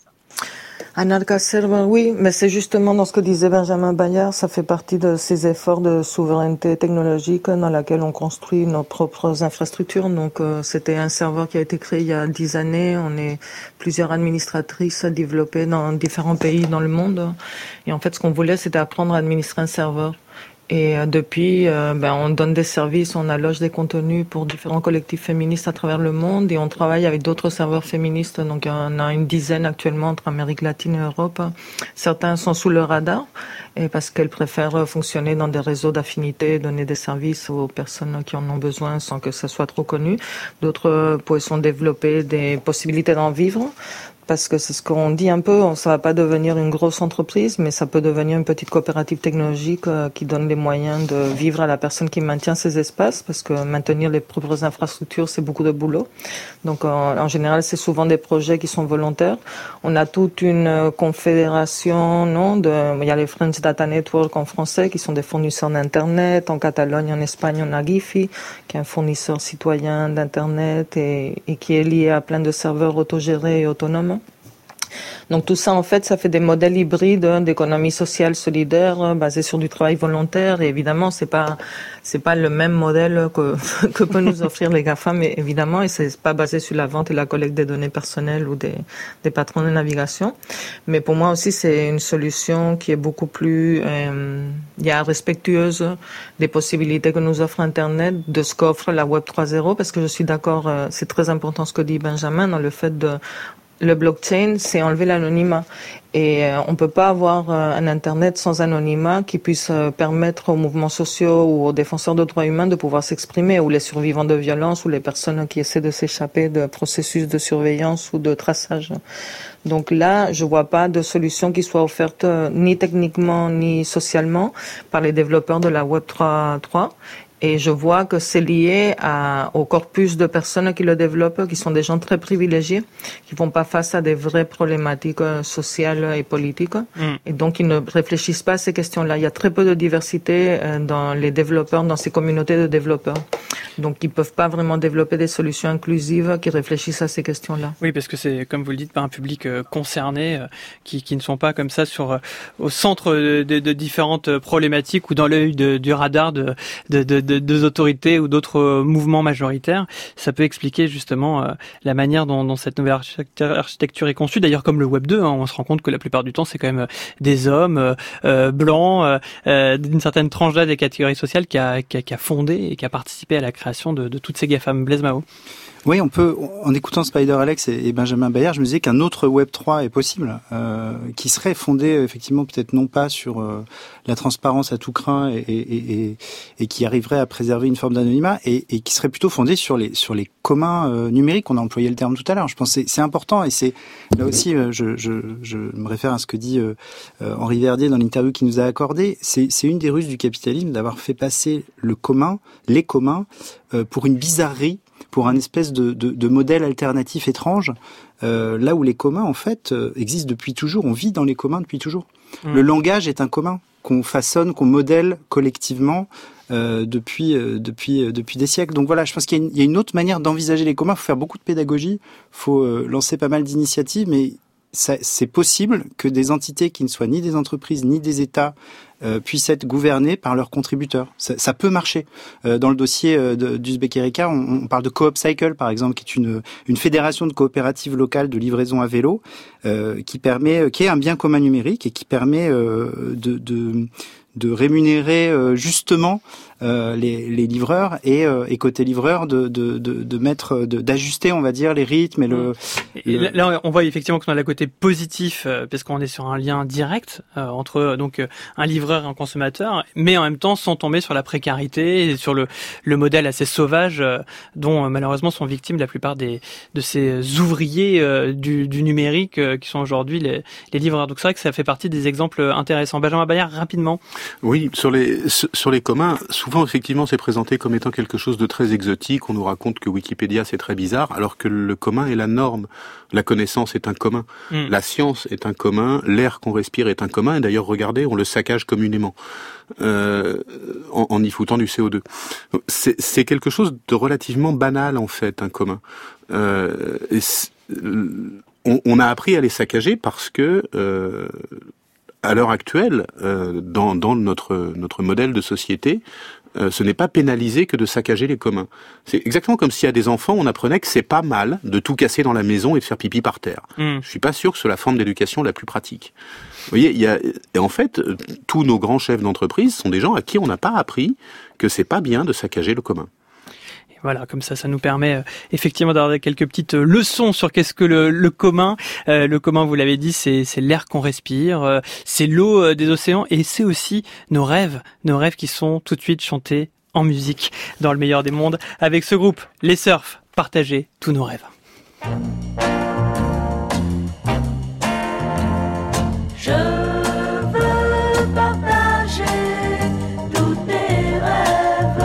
Anarcha Server, oui, mais c'est justement dans ce que disait Benjamin Bayard, ça fait partie de ces efforts de souveraineté technologique dans laquelle on construit nos propres infrastructures. Donc euh, c'était un serveur qui a été créé il y a dix années, on est plusieurs administratrices à développer dans différents pays dans le monde. Et en fait, ce qu'on voulait, c'était apprendre à administrer un serveur. Et euh, depuis, euh, ben, on donne des services, on alloge des contenus pour différents collectifs féministes à travers le monde et on travaille avec d'autres serveurs féministes. Donc, on a une dizaine actuellement entre Amérique latine et Europe. Certains sont sous le radar et parce qu'elles préfèrent fonctionner dans des réseaux d'affinités, donner des services aux personnes qui en ont besoin sans que ça soit trop connu. D'autres sont développer des possibilités d'en vivre. Parce que c'est ce qu'on dit un peu, ça va pas devenir une grosse entreprise, mais ça peut devenir une petite coopérative technologique euh, qui donne les moyens de vivre à la personne qui maintient ces espaces, parce que maintenir les propres infrastructures, c'est beaucoup de boulot. Donc euh, en général, c'est souvent des projets qui sont volontaires. On a toute une confédération, non, de, il y a les French Data Network en français, qui sont des fournisseurs d'Internet. En Catalogne, en Espagne, on a Gifi, qui est un fournisseur citoyen d'Internet et, et qui est lié à plein de serveurs autogérés et autonomes. Donc tout ça, en fait, ça fait des modèles hybrides d'économie sociale solidaire basés sur du travail volontaire. Et évidemment, c'est pas c'est pas le même modèle que que peut nous offrir les GAFAM, mais évidemment, et c'est pas basé sur la vente et la collecte des données personnelles ou des des patrons de navigation. Mais pour moi aussi, c'est une solution qui est beaucoup plus euh, il y a respectueuse des possibilités que nous offre Internet, de ce qu'offre la Web trois point zéro, parce que je suis d'accord, euh, c'est très important ce que dit Benjamin dans le fait de le blockchain, c'est enlever l'anonymat. Et euh, on peut pas avoir euh, un Internet sans anonymat qui puisse euh, permettre aux mouvements sociaux ou aux défenseurs de droits humains de pouvoir s'exprimer, ou les survivants de violences, ou les personnes qui essaient de s'échapper de processus de surveillance ou de traçage. Donc là, je vois pas de solution qui soit offerte euh, ni techniquement ni socialement par les développeurs de la Web trois point trois. Et je vois que c'est lié à, au corpus de personnes qui le développent, qui sont des gens très privilégiés, qui font pas face à des vraies problématiques sociales et politiques. Mm. Et donc, ils ne réfléchissent pas à ces questions-là. Il y a très peu de diversité dans les développeurs, dans ces communautés de développeurs. Donc, ils peuvent pas vraiment développer des solutions inclusives qui réfléchissent à ces questions-là. Oui, parce que c'est, comme vous le dites, pas un public euh, concerné, euh, qui, qui ne sont pas comme ça sur, euh, au centre de, de, de différentes problématiques ou dans l'œil de, du radar de, de, de de deux autorités ou d'autres euh, mouvements majoritaires. Ça peut expliquer justement euh, la manière dont, dont cette nouvelle architecture, architecture est conçue. D'ailleurs, comme le Web deux, hein, on se rend compte que la plupart du temps, c'est quand même euh, des hommes euh, euh, blancs, euh, euh, d'une certaine tranche d'âge des catégories sociales qui a, qui, a, qui a fondé et qui a participé à la création de, de toutes ces GAFAM. Blaise Mao. Oui, on peut, en écoutant Spider-Alex et Benjamin Bayard, je me disais qu'un autre Web trois est possible, euh, qui serait fondé effectivement peut-être non pas sur euh, la transparence à tout crin et, et, et, et qui arriverait à préserver une forme d'anonymat, et, et qui serait plutôt fondé sur les sur les communs euh, numériques. On a employé le terme tout à l'heure. Je pense que c'est, c'est important, et c'est là aussi, euh, je, je, je me réfère à ce que dit euh, euh, Henri Verdier dans l'interview qu'il nous a accordé. C'est, c'est une des ruses du capitalisme d'avoir fait passer le commun, les communs, euh, pour une bizarrerie, pour un espèce de, de, de modèle alternatif étrange, euh, là où les communs, en fait, euh, existent depuis toujours. On vit dans les communs depuis toujours. Mmh. Le langage est un commun qu'on façonne, qu'on modèle collectivement euh, depuis, euh, depuis, euh, depuis des siècles. Donc voilà, je pense qu'il y a une, il y a une autre manière d'envisager les communs. Il faut faire beaucoup de pédagogie, il faut euh, lancer pas mal d'initiatives, mais ça, c'est possible que des entités qui ne soient ni des entreprises ni des États euh, puissent être gouvernées par leurs contributeurs. Ça, ça peut marcher. Euh, dans le dossier euh, de, d'Uzbek Erika, on, on parle de Coop Cycle, par exemple, qui est une, une fédération de coopératives locales de livraison à vélo, euh, qui permet, qui est un bien commun numérique et qui permet euh, de, de de rémunérer euh, justement euh, les, les livreurs et, euh, et côté livreur de, de, de, de mettre, de, d'ajuster, on va dire, les rythmes et le. Et le... Là, on voit effectivement qu'on a le côté positif euh, parce qu'on est sur un lien direct euh, entre donc euh, un livreur et un consommateur, mais en même temps sans tomber sur la précarité et sur le, le modèle assez sauvage euh, dont euh, malheureusement sont victimes la plupart des de ces ouvriers euh, du, du numérique euh, qui sont aujourd'hui les, les livreurs. Donc c'est vrai que ça fait partie des exemples intéressants. Benjamin Bayard, rapidement. Oui, sur les sur les communs, souvent effectivement c'est présenté comme étant quelque chose de très exotique. On nous raconte que Wikipédia c'est très bizarre, alors que le commun est la norme. La connaissance est un commun, mmh. la science est un commun, l'air qu'on respire est un commun. Et d'ailleurs, regardez, on le saccage communément euh, en, en y foutant du C O deux. C'est, c'est quelque chose de relativement banal en fait, un commun. Euh, et on, on a appris à les saccager parce que euh, à l'heure actuelle, euh, dans, dans notre, notre modèle de société, euh, ce n'est pas pénalisé que de saccager les communs. C'est exactement comme si à des enfants, on apprenait que c'est pas mal de tout casser dans la maison et de faire pipi par terre. Mmh. Je suis pas sûr que c'est la forme d'éducation la plus pratique. Vous voyez, il y a, et en fait, tous nos grands chefs d'entreprise sont des gens à qui on n'a pas appris que c'est pas bien de saccager le commun. Voilà, comme ça, ça nous permet euh, effectivement d'avoir quelques petites euh, leçons sur qu'est-ce que le, le commun. Euh, le commun, vous l'avez dit, c'est, c'est l'air qu'on respire, euh, c'est l'eau euh, des océans, et c'est aussi nos rêves, nos rêves qui sont tout de suite chantés en musique dans le meilleur des mondes avec ce groupe, les Surf. Partagez tous nos rêves. Je veux partager tous tes rêves.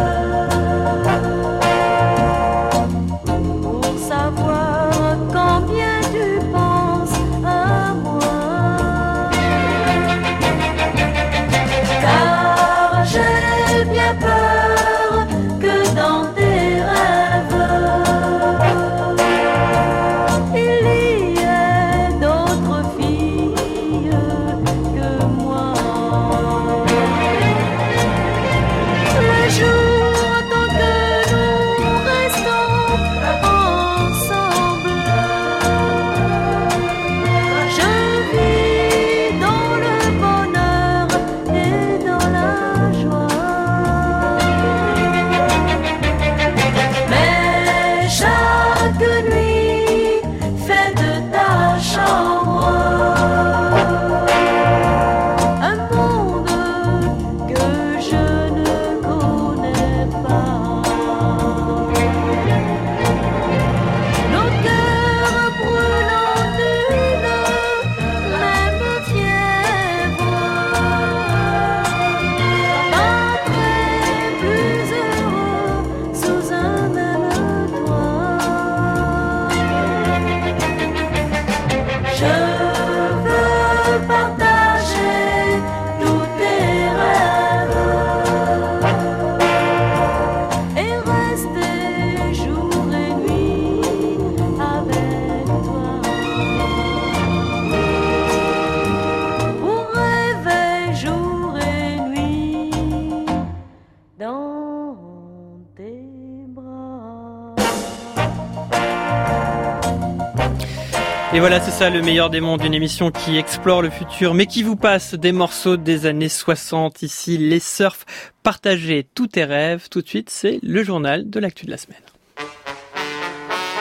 Et voilà, c'est ça le meilleur des mondes, une émission qui explore le futur, mais qui vous passe des morceaux des années soixante. Ici, les Surf. Partagez tous tes rêves. Tout de suite, c'est le journal de l'actu de la semaine.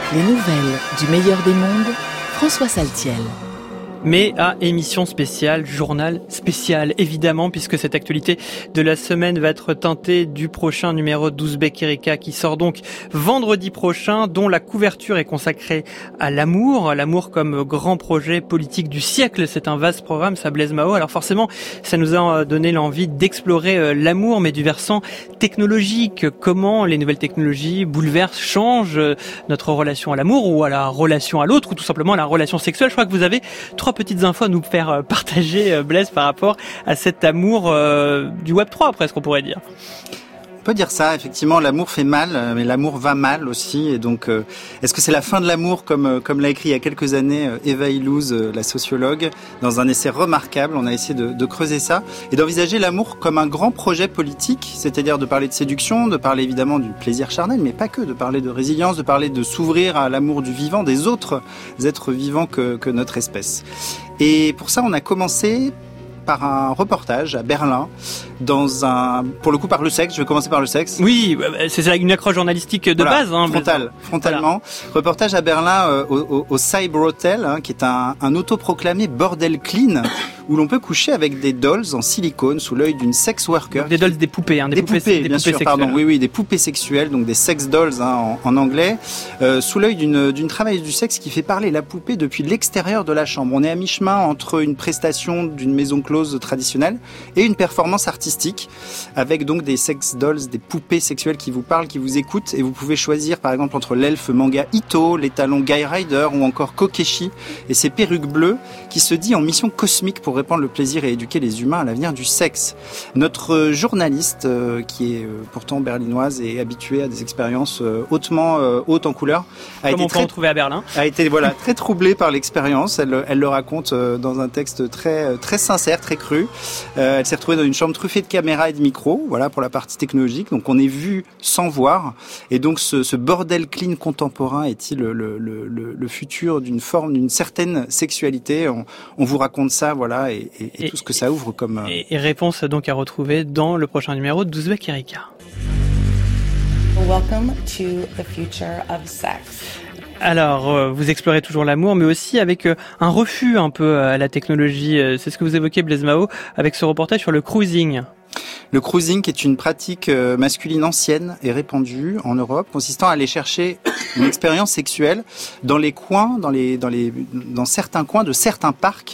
Les nouvelles du meilleur des mondes, François Saltiel. Mais à émission spéciale, journal spécial, évidemment, puisque cette actualité de la semaine va être teintée du prochain numéro d'Ouzbek Erika qui sort donc vendredi prochain, dont la couverture est consacrée à l'amour, l'amour comme grand projet politique du siècle. C'est un vaste programme, ça Blaise Mao. Alors forcément, ça nous a donné l'envie d'explorer l'amour, mais du versant technologique. Comment les nouvelles technologies bouleversent, changent notre relation à l'amour ou à la relation à l'autre, ou tout simplement à la relation sexuelle. Je crois que vous avez trois petites infos à nous faire partager, Blaise, par rapport à cet amour euh, du web trois, presque, on pourrait dire. On peut dire ça, effectivement, l'amour fait mal, mais l'amour va mal aussi. Et donc, euh, est-ce que c'est la fin de l'amour, comme comme l'a écrit il y a quelques années euh, Eva Illouz, euh, la sociologue, dans un essai remarquable. On a essayé de, de creuser ça et d'envisager l'amour comme un grand projet politique, c'est-à-dire de parler de séduction, de parler évidemment du plaisir charnel, mais pas que, de parler de résilience, de parler de s'ouvrir à l'amour du vivant, des autres êtres vivants que, que notre espèce. Et pour ça, on a commencé par un reportage à Berlin, dans un, pour le coup par le sexe, je vais commencer par le sexe. Oui, c'est une accroche journalistique de voilà, base. Hein, frontal, frontalement. Voilà. Reportage à Berlin euh, au, au, au Cyber Hotel, hein, qui est un, un autoproclamé bordel clean, où l'on peut coucher avec des dolls en silicone sous l'œil d'une sex worker. Des dolls, des poupées, hein, des, des poupées, poupées, des bien poupées sûr, sexuelles. pardon, oui, oui, des poupées sexuelles, donc des sex dolls hein, en, en anglais, euh, sous l'œil d'une, d'une travailleuse du sexe qui fait parler la poupée depuis l'extérieur de la chambre. On est à mi-chemin entre une prestation d'une maison close traditionnelle et une performance artistique, avec donc des sex dolls, des poupées sexuelles qui vous parlent, qui vous écoutent, et vous pouvez choisir par exemple entre l'elfe manga Ito, les talons Guy Rider ou encore Kokeshi et ses perruques bleues qui se dit en mission cosmique pour répandre le plaisir et éduquer les humains à l'avenir du sexe. Notre journaliste, euh, qui est euh, pourtant berlinoise et habituée à des expériences euh, hautement euh, hautes en couleur, a Comme été on très, peut en trouver à Berlin, a été voilà très troublée par l'expérience. Elle, elle le raconte euh, dans un texte très très sincère, très cru. Euh, elle s'est retrouvée dans une chambre truffée de caméras et de micros, voilà pour la partie technologique. Donc on est vu sans voir. Et donc ce, ce bordel clean contemporain est-il le, le, le, le futur d'une forme, d'une certaine sexualité? On, on vous raconte ça, voilà, et, et, et, et tout ce que ça ouvre comme. Et, et réponse donc à retrouver dans le prochain numéro d'Ouzbek Erika. Welcome to the future of sex. Alors, euh, vous explorez toujours l'amour, mais aussi avec euh, un refus un peu à la technologie. Euh, c'est ce que vous évoquez, Blaise Mao, avec ce reportage sur le cruising. Le cruising est une pratique masculine ancienne et répandue en Europe, consistant à aller chercher une expérience sexuelle dans les coins, dans les, dans les, dans certains coins de certains parcs,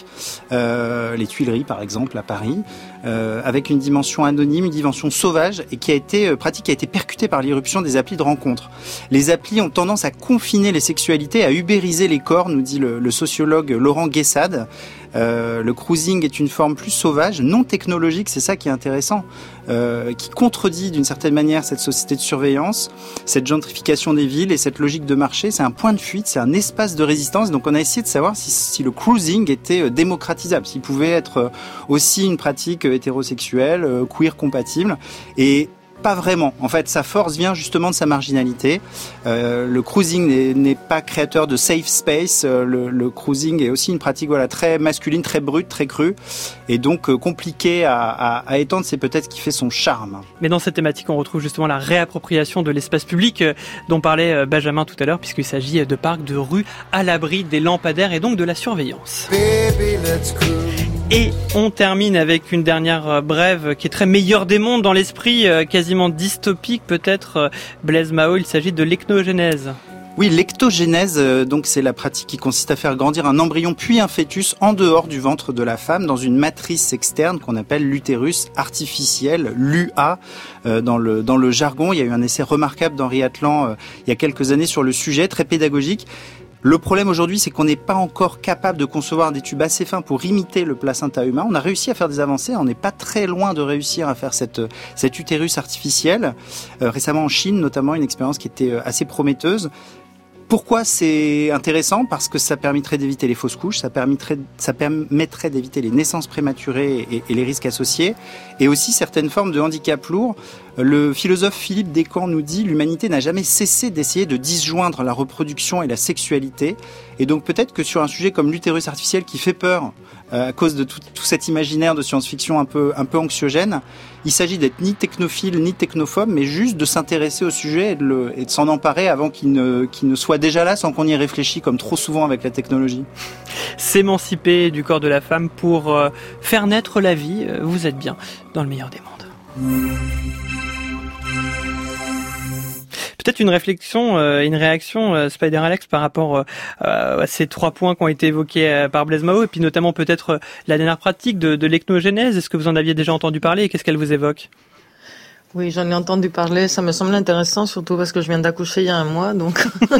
euh, les Tuileries par exemple à Paris, euh, avec une dimension anonyme, une dimension sauvage, et qui a été euh, pratique qui a été percutée par l'irruption des applis de rencontres. Les applis ont tendance à confiner les sexualités, à ubériser les corps, nous dit le, le sociologue Laurent Guessade. Euh, le cruising est une forme plus sauvage, non technologique, c'est ça qui est intéressant, euh, qui contredit d'une certaine manière cette société de surveillance, cette gentrification des villes et cette logique de marché. C'est un point de fuite, c'est un espace de résistance. Donc on a essayé de savoir si, si le cruising était démocratisable, s'il pouvait être aussi une pratique hétérosexuelle, queer compatible. Et pas vraiment. En fait, sa force vient justement de sa marginalité. Euh, le cruising n'est, n'est pas créateur de safe space. Euh, le, le cruising est aussi une pratique voilà très masculine, très brute, très crue, et donc euh, compliquée à, à, à étendre. C'est peut-être ce qui fait son charme. Mais dans cette thématique, on retrouve justement la réappropriation de l'espace public euh, dont parlait euh, Benjamin tout à l'heure, puisqu'il s'agit de parcs, de rues à l'abri des lampadaires et donc de la surveillance. Baby, let's cruise. Et on termine avec une dernière brève qui est très meilleure des mondes dans l'esprit, euh, quasiment dystopique peut-être. Euh, Blaise Mao, il s'agit de l'ectogénèse. Oui, l'ectogénèse, euh, donc c'est la pratique qui consiste à faire grandir un embryon puis un fœtus en dehors du ventre de la femme dans une matrice externe qu'on appelle l'utérus artificiel, l'U A euh, dans le dans le jargon. Il y a eu un essai remarquable d'Henri Atlan euh, il y a quelques années sur le sujet, très pédagogique. Le problème aujourd'hui, c'est qu'on n'est pas encore capable de concevoir des tubes assez fins pour imiter le placenta humain. On a réussi à faire des avancées, on n'est pas très loin de réussir à faire cette, cet utérus artificiel. Euh, récemment en Chine, notamment, une expérience qui était assez prometteuse. Pourquoi c'est intéressant? Parce que ça permettrait d'éviter les fausses couches, ça permettrait, ça permettrait d'éviter les naissances prématurées et, et les risques associés, et aussi certaines formes de handicap lourd. Le philosophe Philippe Descamps nous dit « L'humanité n'a jamais cessé d'essayer de disjoindre la reproduction et la sexualité ». Et donc peut-être que sur un sujet comme l'utérus artificiel qui fait peur euh, à cause de tout, tout cet imaginaire de science-fiction un peu, un peu anxiogène. Il s'agit d'être ni technophile ni technophobe, mais juste de s'intéresser au sujet et de, le, et de s'en emparer avant qu'il ne, qu'il ne soit déjà là sans qu'on y réfléchisse, comme trop souvent avec la technologie. S'émanciper du corps de la femme pour euh, faire naître la vie, euh, vous êtes bien dans le meilleur des mondes. Peut-être une réflexion, euh, une réaction, euh, Spider Alex, par rapport euh, à ces trois points qui ont été évoqués euh, par Blaise Mao, et puis notamment peut-être euh, la dernière pratique de, de l'ecnogénèse. Est-ce que vous en aviez déjà entendu parler et qu'est-ce qu'elle vous évoque ? Oui, j'en ai entendu parler. Ça me semble intéressant, surtout parce que je viens d'accoucher il y a un mois, donc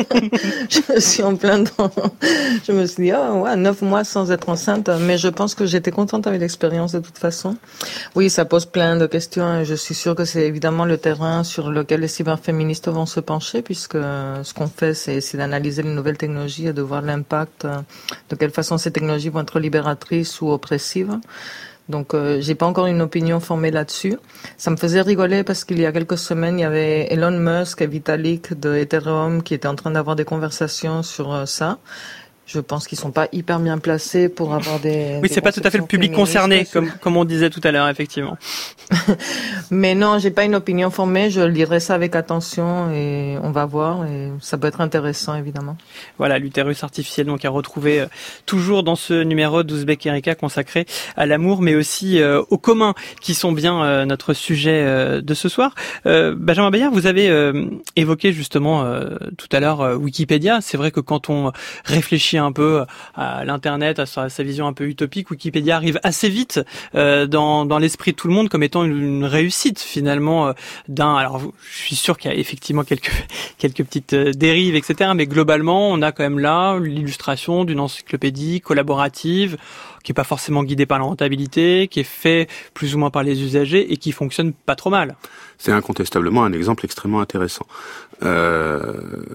je suis en plein dans. Je me suis dit, oh ouais, neuf mois sans être enceinte, mais je pense que j'étais contente avec l'expérience de toute façon. Oui, ça pose plein de questions et je suis sûre que c'est évidemment le terrain sur lequel les cyberféministes vont se pencher, puisque ce qu'on fait, c'est, c'est d'analyser les nouvelles technologies et de voir l'impact, de quelle façon ces technologies vont être libératrices ou oppressives. Donc, euh, j'ai pas encore une opinion formée là-dessus. Ça me faisait rigoler parce qu'il y a quelques semaines, il y avait Elon Musk et Vitalik de Ethereum qui étaient en train d'avoir des conversations sur euh, ça. Je pense qu'ils sont pas hyper bien placés pour avoir des. Oui, des c'est pas tout à fait le public concerné, comme comme on disait tout à l'heure, effectivement. Mais non, j'ai pas une opinion formée. Je lirai ça avec attention et on va voir. Et ça peut être intéressant, évidemment. Voilà, l'utérus artificiel, donc à retrouver euh, toujours dans ce numéro d'Ouzbek Erika consacré à l'amour, mais aussi euh, aux communs, qui sont bien euh, notre sujet euh, de ce soir. Euh, Benjamin Bayard, vous avez euh, évoqué justement euh, tout à l'heure euh, Wikipédia. C'est vrai que quand on réfléchit un peu à l'internet, à sa, à sa vision un peu utopique, Wikipédia arrive assez vite euh, dans, dans l'esprit de tout le monde comme étant une, une réussite finalement euh, d'un. Alors je suis sûr qu'il y a effectivement quelques quelques petites euh, dérives, et cetera. Mais globalement, on a quand même là l'illustration d'une encyclopédie collaborative qui est pas forcément guidée par la rentabilité, qui est fait plus ou moins par les usagers et qui fonctionne pas trop mal. C'est incontestablement un exemple extrêmement intéressant. Euh,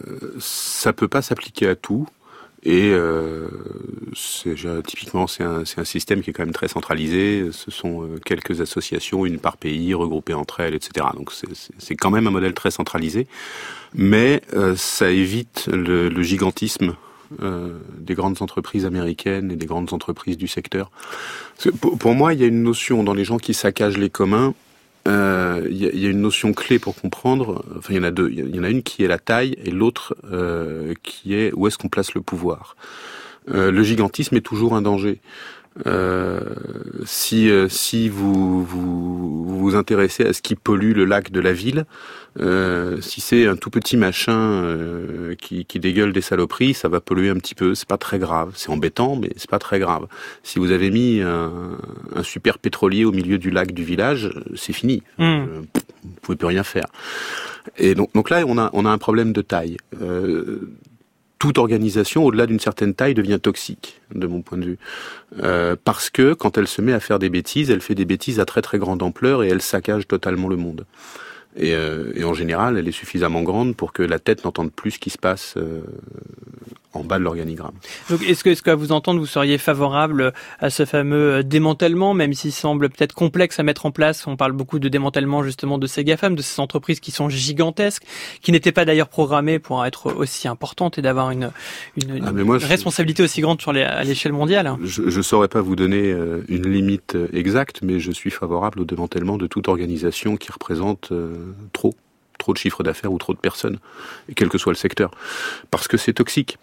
ça peut pas s'appliquer à tout. Et euh, c'est, typiquement, c'est un, c'est un système qui est quand même très centralisé. Ce sont euh, quelques associations, une par pays, regroupées entre elles, et cetera. Donc c'est, c'est, c'est quand même un modèle très centralisé, mais euh, ça évite le, le gigantisme euh, des grandes entreprises américaines et des grandes entreprises du secteur. Parce que pour, pour moi, il y a une notion dans les gens qui saccagent les communs. Il euh, y, y a une notion clé pour comprendre, enfin il y en a deux, il y en a une qui est la taille et l'autre euh, qui est où est-ce qu'on place le pouvoir. Euh, le gigantisme est toujours un danger. Euh, si euh, si vous, vous vous vous intéressez à ce qui pollue le lac de la ville, euh, si c'est un tout petit machin euh, qui, qui dégueule des saloperies, ça va polluer un petit peu, c'est pas très grave, c'est embêtant mais c'est pas très grave. Si vous avez mis un, un super pétrolier au milieu du lac du village, c'est fini, mmh. euh, vous pouvez plus rien faire. Et donc donc là on a on a un problème de taille. Euh, Toute organisation, au-delà d'une certaine taille, devient toxique, de mon point de vue. Euh, parce que, quand elle se met à faire des bêtises, elle fait des bêtises à très très grande ampleur et elle saccage totalement le monde. Et, euh, et en général, elle est suffisamment grande pour que la tête n'entende plus ce qui se passe euh, en bas de l'organigramme. Donc, est-ce que, est-ce qu'à vous entendre, vous seriez favorable à ce fameux démantèlement, même s'il semble peut-être complexe à mettre en place? On parle beaucoup de démantèlement justement de ces GAFAM, de ces entreprises qui sont gigantesques, qui n'étaient pas d'ailleurs programmées pour être aussi importantes et d'avoir une, une, ah, moi, une responsabilité je, aussi grande sur les, à l'échelle mondiale. Je ne saurais pas vous donner une limite exacte, mais je suis favorable au démantèlement de toute organisation qui représente euh, trop, trop de chiffre d'affaires ou trop de personnes, et quel que soit le secteur, parce que c'est toxique.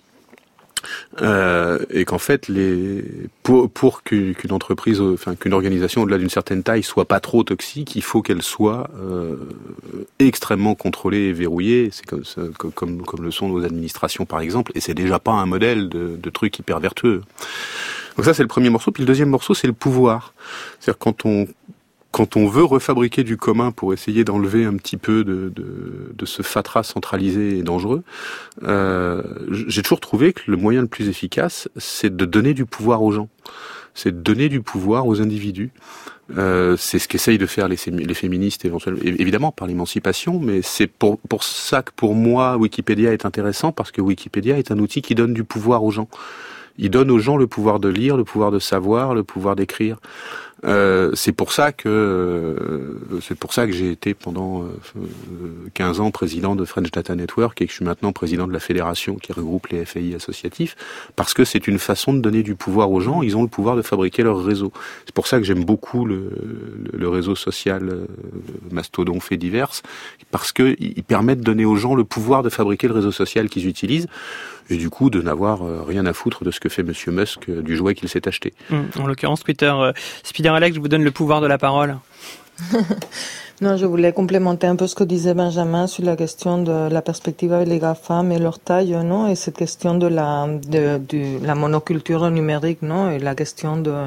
Euh, et qu'en fait, les pour pour qu'une, qu'une entreprise, enfin qu'une organisation au-delà d'une certaine taille soit pas trop toxique, il faut qu'elle soit euh, extrêmement contrôlée et verrouillée. C'est comme, ça, comme comme le sont nos administrations par exemple, et c'est déjà pas un modèle de, de truc hyper vertueux. Donc ça c'est le premier morceau. Puis le deuxième morceau c'est le pouvoir. C'est-à-dire quand on Quand on veut refabriquer du commun pour essayer d'enlever un petit peu de, de, de ce fatras centralisé et dangereux, euh, j'ai toujours trouvé que le moyen le plus efficace, c'est de donner du pouvoir aux gens. C'est de donner du pouvoir aux individus. Euh, c'est ce qu'essayent de faire les, les féministes éventuellement, évidemment par l'émancipation, mais c'est pour, pour ça que pour moi Wikipédia est intéressant, parce que Wikipédia est un outil qui donne du pouvoir aux gens. Il donne aux gens le pouvoir de lire, le pouvoir de savoir, le pouvoir d'écrire. Euh, c'est pour ça que euh, c'est pour ça que j'ai été pendant euh, quinze ans président de French Data Network et que je suis maintenant président de la fédération qui regroupe les F A I associatifs, parce que c'est une façon de donner du pouvoir aux gens. Ils ont le pouvoir de fabriquer leur réseau. C'est pour ça que j'aime beaucoup le, le, le réseau social euh, Mastodon fait divers, parce que il permet de donner aux gens le pouvoir de fabriquer le réseau social qu'ils utilisent. Et du coup, de n'avoir rien à foutre de ce que fait Monsieur Musk du jouet qu'il s'est acheté. Mmh, en l'occurrence, Twitter. Euh, Spider Alex, je vous donne le pouvoir de la parole. Non, je voulais complémenter un peu ce que disait Benjamin sur la question de la perspective avec les GAFAM et leur taille, non, et cette question de la de, de la monoculture numérique, non, et la question de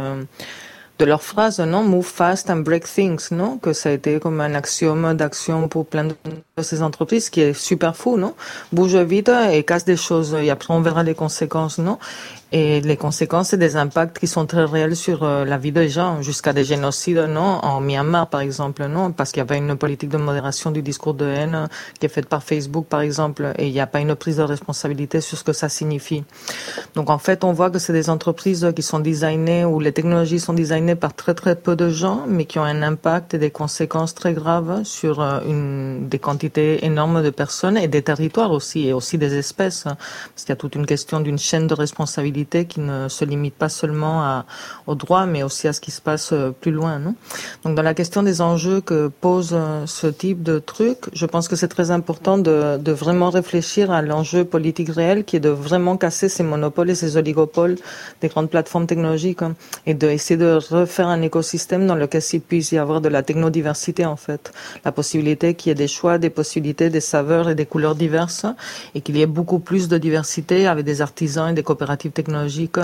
de leur phrase, non, move fast and break things, non, que ça a été comme un axiome d'action pour plein de ces entreprises, qui est super fou, non, bouge vite et casse des choses, et après on verra les conséquences, non. Et les conséquences, c'est des impacts qui sont très réels sur euh, la vie des gens, jusqu'à des génocides, non, en Myanmar, par exemple, non, parce qu'il y avait une politique de modération du discours de haine euh, qui est faite par Facebook, par exemple, et il n'y a pas une prise de responsabilité sur ce que ça signifie. Donc, en fait, on voit que c'est des entreprises qui sont designées, où les technologies sont designées par très très peu de gens, mais qui ont un impact et des conséquences très graves sur euh, une, des quantités énormes de personnes et des territoires aussi, et aussi des espèces, hein, parce qu'il y a toute une question d'une chaîne de responsabilité qui ne se limite pas seulement à, au droit, mais aussi à ce qui se passe plus loin, non? Donc, dans la question des enjeux que pose ce type de truc, je pense que c'est très important de, de vraiment réfléchir à l'enjeu politique réel, qui est de vraiment casser ces monopoles et ces oligopoles des grandes plateformes technologiques, hein, et d'essayer de refaire un écosystème dans lequel il puisse y avoir de la technodiversité, en fait. La possibilité qu'il y ait des choix, des possibilités, des saveurs et des couleurs diverses, et qu'il y ait beaucoup plus de diversité avec des artisans et des coopératives technologiques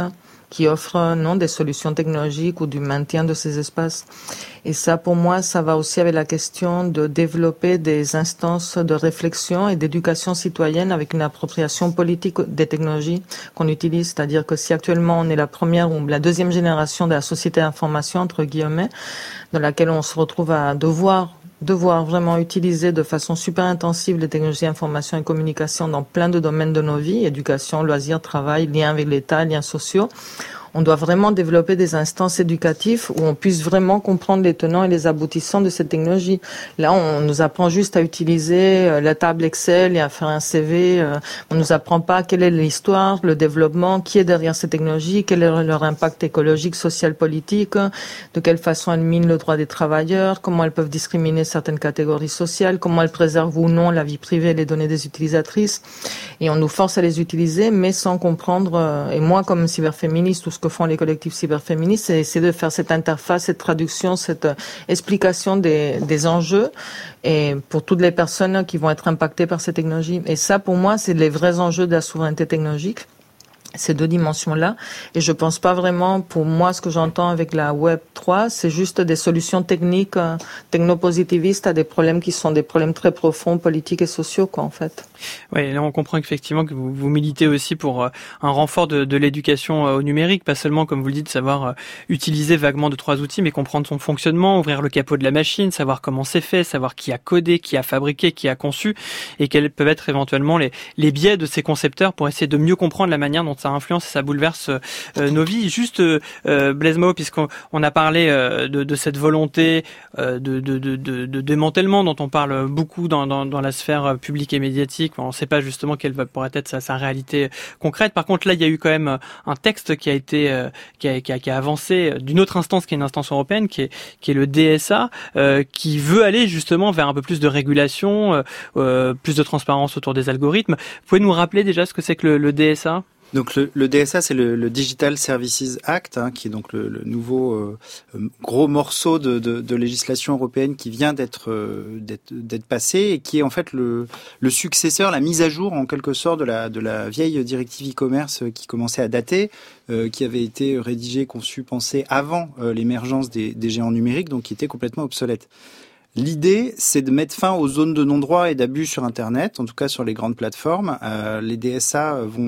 qui offrent, non, des solutions technologiques ou du maintien de ces espaces. Et ça, pour moi, ça va aussi avec la question de développer des instances de réflexion et d'éducation citoyenne avec une appropriation politique des technologies qu'on utilise. C'est-à-dire que si actuellement on est la première ou la deuxième génération de la société d'information, entre guillemets, dans laquelle on se retrouve à devoir devoir vraiment utiliser de façon super intensive les technologies d'information et communication dans plein de domaines de nos vies, éducation, loisirs, travail, liens avec l'État, liens sociaux. On doit vraiment développer des instances éducatives où on puisse vraiment comprendre les tenants et les aboutissants de cette technologie. Là, on nous apprend juste à utiliser la table Excel et à faire un C V. On nous apprend pas quelle est l'histoire, le développement, qui est derrière ces technologies, quel est leur impact écologique, social, politique, de quelle façon elles minent le droit des travailleurs, comment elles peuvent discriminer certaines catégories sociales, comment elles préservent ou non la vie privée et les données des utilisatrices. Et on nous force à les utiliser, mais sans comprendre. Et moi, comme cyberféministe, tout ce que font les collectifs cyberféministes, c'est essayer de faire cette interface, cette traduction, cette euh, explication des, des enjeux et pour toutes les personnes qui vont être impactées par ces technologies. Et ça, pour moi, c'est les vrais enjeux de la souveraineté technologique. Ces deux dimensions-là. Et je pense pas vraiment, pour moi, ce que j'entends avec la Web trois, c'est juste des solutions techniques, euh, technopositivistes à des problèmes qui sont des problèmes très profonds, politiques et sociaux, quoi, en fait. Oui, là, on comprend effectivement que vous, vous militez aussi pour euh, un renfort de, de l'éducation euh, au numérique, pas seulement, comme vous le dites, savoir euh, utiliser vaguement deux, trois outils, mais comprendre son fonctionnement, ouvrir le capot de la machine, savoir comment c'est fait, savoir qui a codé, qui a fabriqué, qui a conçu, et quels peuvent être éventuellement les, les biais de ces concepteurs pour essayer de mieux comprendre la manière dont ça influence et ça bouleverse euh, nos vies. Juste, euh, Blaise Mao, puisqu'on on a parlé euh, de, de cette volonté euh, de, de, de, de, de démantèlement dont on parle beaucoup dans, dans, dans la sphère publique et médiatique, on ne sait pas justement quelle pourrait être sa, sa réalité concrète. Par contre, là, il y a eu quand même un texte qui a été euh, qui, a, qui, a, qui a avancé d'une autre instance qui est une instance européenne, qui est, qui est le D S A, euh, qui veut aller justement vers un peu plus de régulation, euh, plus de transparence autour des algorithmes. Vous pouvez nous rappeler déjà ce que c'est que le, le D S A ? Donc le, le D S A, c'est le, le Digital Services Act, hein, qui est donc le, le nouveau euh, gros morceau de, de, de législation européenne qui vient d'être, euh, d'être d'être passé et qui est en fait le, le successeur, la mise à jour en quelque sorte de la de la vieille directive e-commerce qui commençait à dater, euh, qui avait été rédigée, conçue, pensée avant euh, l'émergence des, des géants numériques, donc qui était complètement obsolète. L'idée, c'est de mettre fin aux zones de non-droit et d'abus sur Internet, en tout cas sur les grandes plateformes. Euh, les D S A vont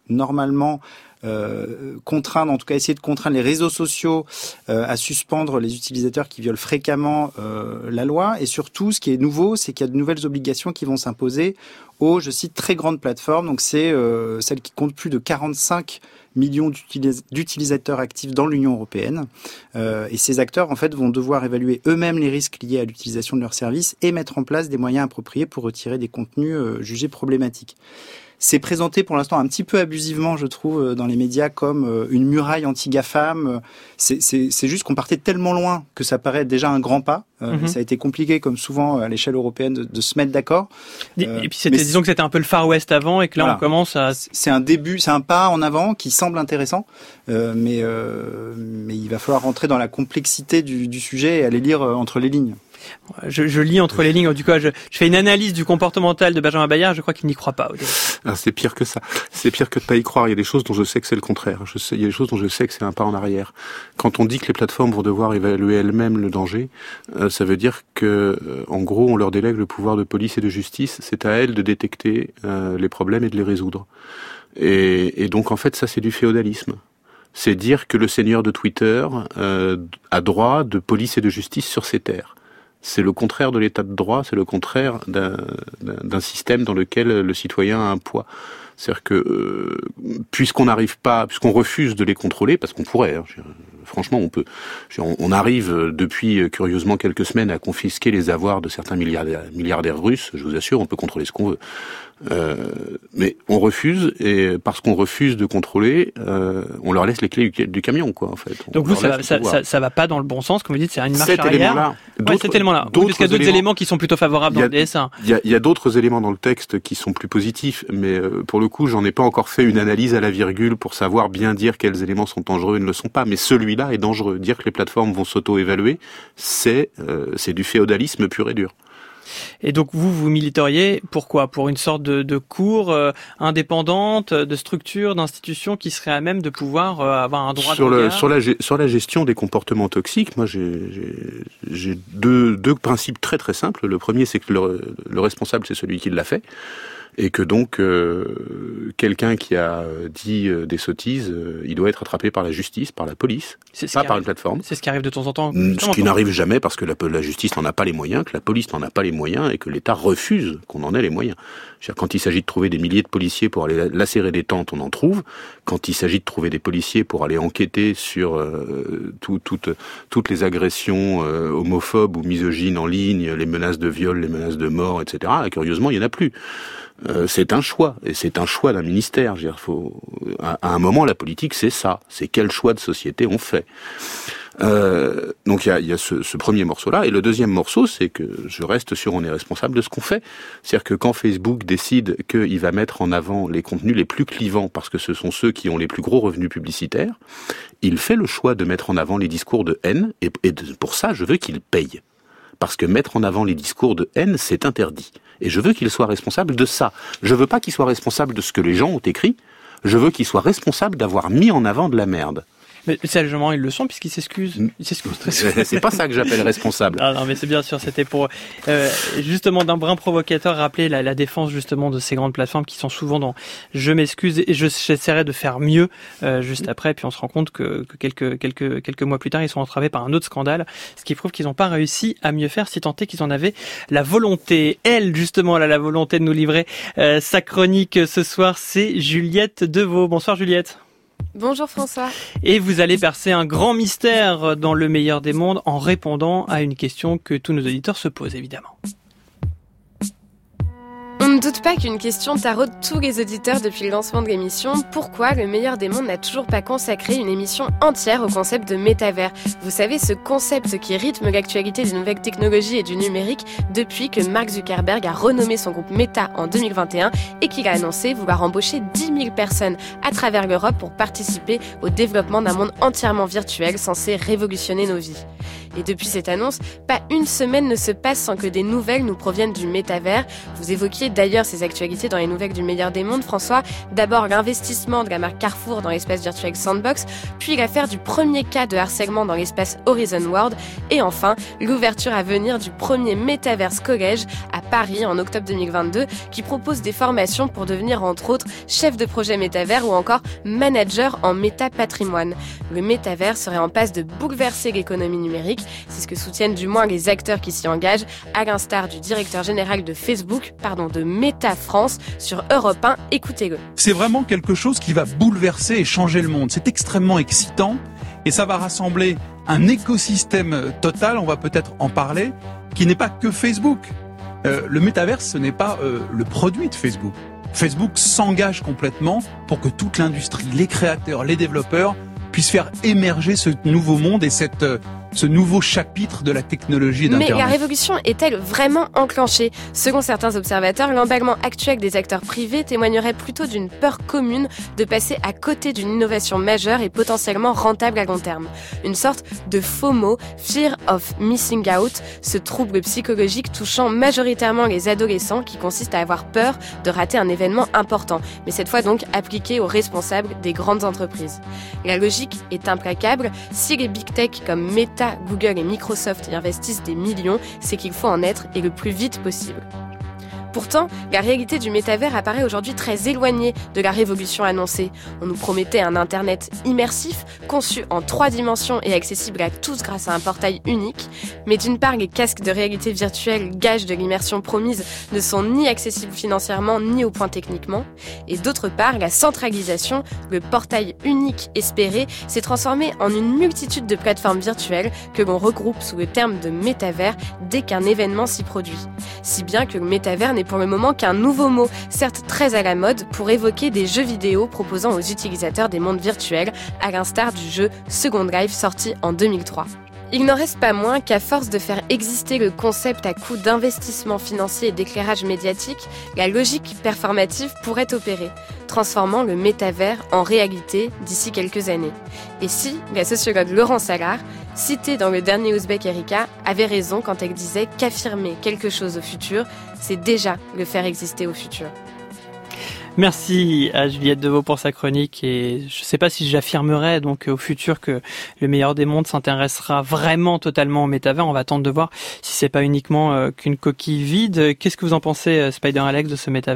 normalement Euh, contraindre, en tout cas essayer de contraindre les réseaux sociaux euh, à suspendre les utilisateurs qui violent fréquemment euh, la loi. Et surtout, ce qui est nouveau, c'est qu'il y a de nouvelles obligations qui vont s'imposer aux, je cite, très grandes plateformes. Donc c'est euh, celles qui comptent plus de quarante-cinq millions d'utilis- d'utilisateurs actifs dans l'Union européenne. Euh, et ces acteurs, en fait, vont devoir évaluer eux-mêmes les risques liés à l'utilisation de leurs services et mettre en place des moyens appropriés pour retirer des contenus euh, jugés problématiques. C'est présenté pour l'instant un petit peu abusivement, je trouve, dans les médias comme une muraille anti-GAFAM. C'est, c'est, c'est juste qu'on partait tellement loin que ça paraît déjà un grand pas. Euh, mm-hmm. Ça a été compliqué, comme souvent à l'échelle européenne, de, de se mettre d'accord. Et, euh, et puis c'était, disons que c'était un peu le Far West avant, et que là voilà. on commence à... C'est un début, c'est un pas en avant qui semble intéressant, euh, mais, euh, mais il va falloir rentrer dans la complexité du, du sujet et aller lire entre les lignes. Je, je lis entre les lignes, du coup, je, je fais une analyse du comportemental de Benjamin Bayard, je crois qu'il n'y croit pas. Ah, c'est pire que ça. C'est pire que de pas y croire. Il y a des choses dont je sais que c'est le contraire. Je sais, il y a des choses dont je sais que c'est un pas en arrière. Quand on dit que les plateformes vont devoir évaluer elles-mêmes le danger, euh, ça veut dire que, euh, en gros, on leur délègue le pouvoir de police et de justice. C'est à elles de détecter euh, les problèmes et de les résoudre. Et, et donc, en fait, ça, c'est du féodalisme. C'est dire que le seigneur de Twitter euh, a droit de police et de justice sur ses terres. C'est le contraire de l'état de droit, c'est le contraire d'un, d'un, d'un système dans lequel le citoyen a un poids. C'est-à-dire que euh, puisqu'on n'arrive pas, puisqu'on refuse de les contrôler, parce qu'on pourrait, hein, je, franchement on peut, je, on, on arrive depuis curieusement quelques semaines à confisquer les avoirs de certains milliardaires, milliardaires russes, je vous assure, on peut contrôler ce qu'on veut. Euh, mais on refuse, et parce qu'on refuse de contrôler, euh, on leur laisse les clés du, du camion, quoi, en fait. On Donc vous, ça va, ça, ça, ça va pas dans le bon sens, comme vous dites, c'est une marche cet arrière. Élément-là, ouais, cet élément-là. D'autres Parce qu'il y a d'autres éléments, éléments qui sont plutôt favorables dans le D S A. Il y a, il y a d'autres éléments dans le texte qui sont plus positifs, mais euh, pour le coup, j'en ai pas encore fait une analyse à la virgule pour savoir bien dire quels éléments sont dangereux et ne le sont pas. Mais celui-là est dangereux. Dire que les plateformes vont s'auto-évaluer, c'est, euh, c'est du féodalisme pur et dur. Et donc vous, vous militeriez pourquoi ? Pour une sorte de, de cour euh, indépendante, de structure, d'institution qui serait à même de pouvoir euh, avoir un droit sur de le, regard. sur la sur la gestion des comportements toxiques, moi j'ai j'ai, j'ai deux deux principes très très simples. Le premier, c'est que le, le responsable, c'est celui qui l'a fait. Et que donc euh, quelqu'un qui a dit euh, des sottises, euh, il doit être attrapé par la justice, par la police, c'est pas par arrive, une plateforme. C'est ce qui arrive de temps en temps. Ce qui n'arrive jamais parce que la, la justice n'en a pas les moyens, que la police n'en a pas les moyens et que l'État refuse qu'on en ait les moyens. C'est-à-dire, quand il s'agit de trouver des milliers de policiers pour aller lacérer des tentes, on en trouve. Quand il s'agit de trouver des policiers pour aller enquêter sur euh, tout, tout, toutes les agressions euh, homophobes ou misogynes en ligne, les menaces de viol, les menaces de mort, et cetera, curieusement, il n'y en a plus. Euh, c'est un choix, et c'est un choix d'un ministère. Je veux dire, faut, à, à un moment, la politique, c'est ça. C'est quel choix de société on fait. Euh, donc il y a, y a ce, ce premier morceau-là, et le deuxième morceau, c'est que je reste sur on est responsable de ce qu'on fait. C'est-à-dire que quand Facebook décide qu'il va mettre en avant les contenus les plus clivants, parce que ce sont ceux qui ont les plus gros revenus publicitaires, il fait le choix de mettre en avant les discours de haine, et, et de, pour ça, je veux qu'il paye. Parce que mettre en avant les discours de haine, c'est interdit. Et je veux qu'il soit responsable de ça. Je veux pas qu'il soit responsable de ce que les gens ont écrit. Je veux qu'il soit responsable d'avoir mis en avant de la merde. Mais sérieusement, ils le sont puisqu'ils s'excusent. Ils s'excusent très souvent. C'est pas ça que j'appelle responsable. Ah non, mais c'est bien sûr, c'était pour euh, justement d'un brin provocateur rappeler la, la défense justement de ces grandes plateformes qui sont souvent dans je m'excuse et je j'essaierai de faire mieux euh, juste après. Puis on se rend compte que, que quelques quelques quelques mois plus tard, ils sont entravés par un autre scandale, ce qui prouve qu'ils n'ont pas réussi à mieux faire, si tant est qu'ils en avaient la volonté. Elle, justement, elle a la volonté de nous livrer euh, sa chronique ce soir. C'est Juliette Deveau. Bonsoir Juliette. Bonjour François. Et vous allez percer un grand mystère dans le meilleur des mondes en répondant à une question que tous nos auditeurs se posent évidemment. On ne doute pas qu'une question taraude tous les auditeurs depuis le lancement de l'émission. Pourquoi le meilleur des mondes n'a toujours pas consacré une émission entière au concept de métavers ? Vous savez, ce concept qui rythme l'actualité des nouvelles technologies et du numérique depuis que Mark Zuckerberg a renommé son groupe Meta en deux mille vingt et un et qu'il a annoncé vouloir embaucher dix mille personnes à travers l'Europe pour participer au développement d'un monde entièrement virtuel censé révolutionner nos vies. Et depuis cette annonce, pas une semaine ne se passe sans que des nouvelles nous proviennent du métavers. Vous évoquiez d'ailleurs d'ailleurs ces actualités dans les nouvelles du meilleur des mondes, François. D'abord l'investissement de la marque Carrefour dans l'espace virtuel Sandbox, puis l'affaire du premier cas de harcèlement dans l'espace Horizon World, et enfin l'ouverture à venir du premier Metaverse Collège à Paris en octobre deux mille vingt-deux, qui propose des formations pour devenir entre autres chef de projet métavers ou encore manager en métapatrimoine. Le métavers serait en passe de bouleverser l'économie numérique, c'est ce que soutiennent du moins les acteurs qui s'y engagent, à l'instar du directeur général de Facebook, pardon, de Meta France, sur Europe un, écoutez-le. C'est vraiment quelque chose qui va bouleverser et changer le monde. C'est extrêmement excitant et ça va rassembler un écosystème total, on va peut-être en parler, qui n'est pas que Facebook. Euh, le métaverse, ce n'est pas euh, le produit de Facebook. Facebook s'engage complètement pour que toute l'industrie, les créateurs, les développeurs puissent faire émerger ce nouveau monde et cette, euh, ce nouveau chapitre de la technologie d'Internet. Mais la révolution est-elle vraiment enclenchée ? Selon certains observateurs, l'emballement actuel des acteurs privés témoignerait plutôt d'une peur commune de passer à côté d'une innovation majeure et potentiellement rentable à long terme. Une sorte de FOMO, Fear of Missing Out, ce trouble psychologique touchant majoritairement les adolescents qui consiste à avoir peur de rater un événement important, mais cette fois donc appliqué aux responsables des grandes entreprises. La logique est implacable. Si les big tech comme Meta, Google et Microsoft y investissent des millions, c'est qu'il faut en être et le plus vite possible. Pourtant, la réalité du métavers apparaît aujourd'hui très éloignée de la révolution annoncée. On nous promettait un Internet immersif, conçu en trois dimensions et accessible à tous grâce à un portail unique. Mais d'une part, les casques de réalité virtuelle, gage de l'immersion promise, ne sont ni accessibles financièrement ni au point techniquement. Et d'autre part, la centralisation, le portail unique espéré, s'est transformé en une multitude de plateformes virtuelles que l'on regroupe sous le terme de métavers dès qu'un événement s'y produit. Si bien que le métavers n'est pour le moment qu'un nouveau mot, certes très à la mode, pour évoquer des jeux vidéo proposant aux utilisateurs des mondes virtuels, à l'instar du jeu Second Life sorti en deux mille trois. Il n'en reste pas moins qu'à force de faire exister le concept à coût d'investissement financier et d'éclairage médiatique, la logique performative pourrait opérer, transformant le métavers en réalité d'ici quelques années. Et si la sociologue Laurence Allard, citée dans le dernier Ouzbek Erika, avait raison quand elle disait qu'affirmer quelque chose au futur, c'est déjà le faire exister au futur. Merci à Juliette Deveau pour sa chronique et je ne sais pas si j'affirmerai donc au futur que le meilleur des mondes s'intéressera vraiment totalement au métavers. On va attendre de voir si c'est pas uniquement euh, qu'une coquille vide. Qu'est-ce que vous en pensez, Spider Alex, de ce métavers ?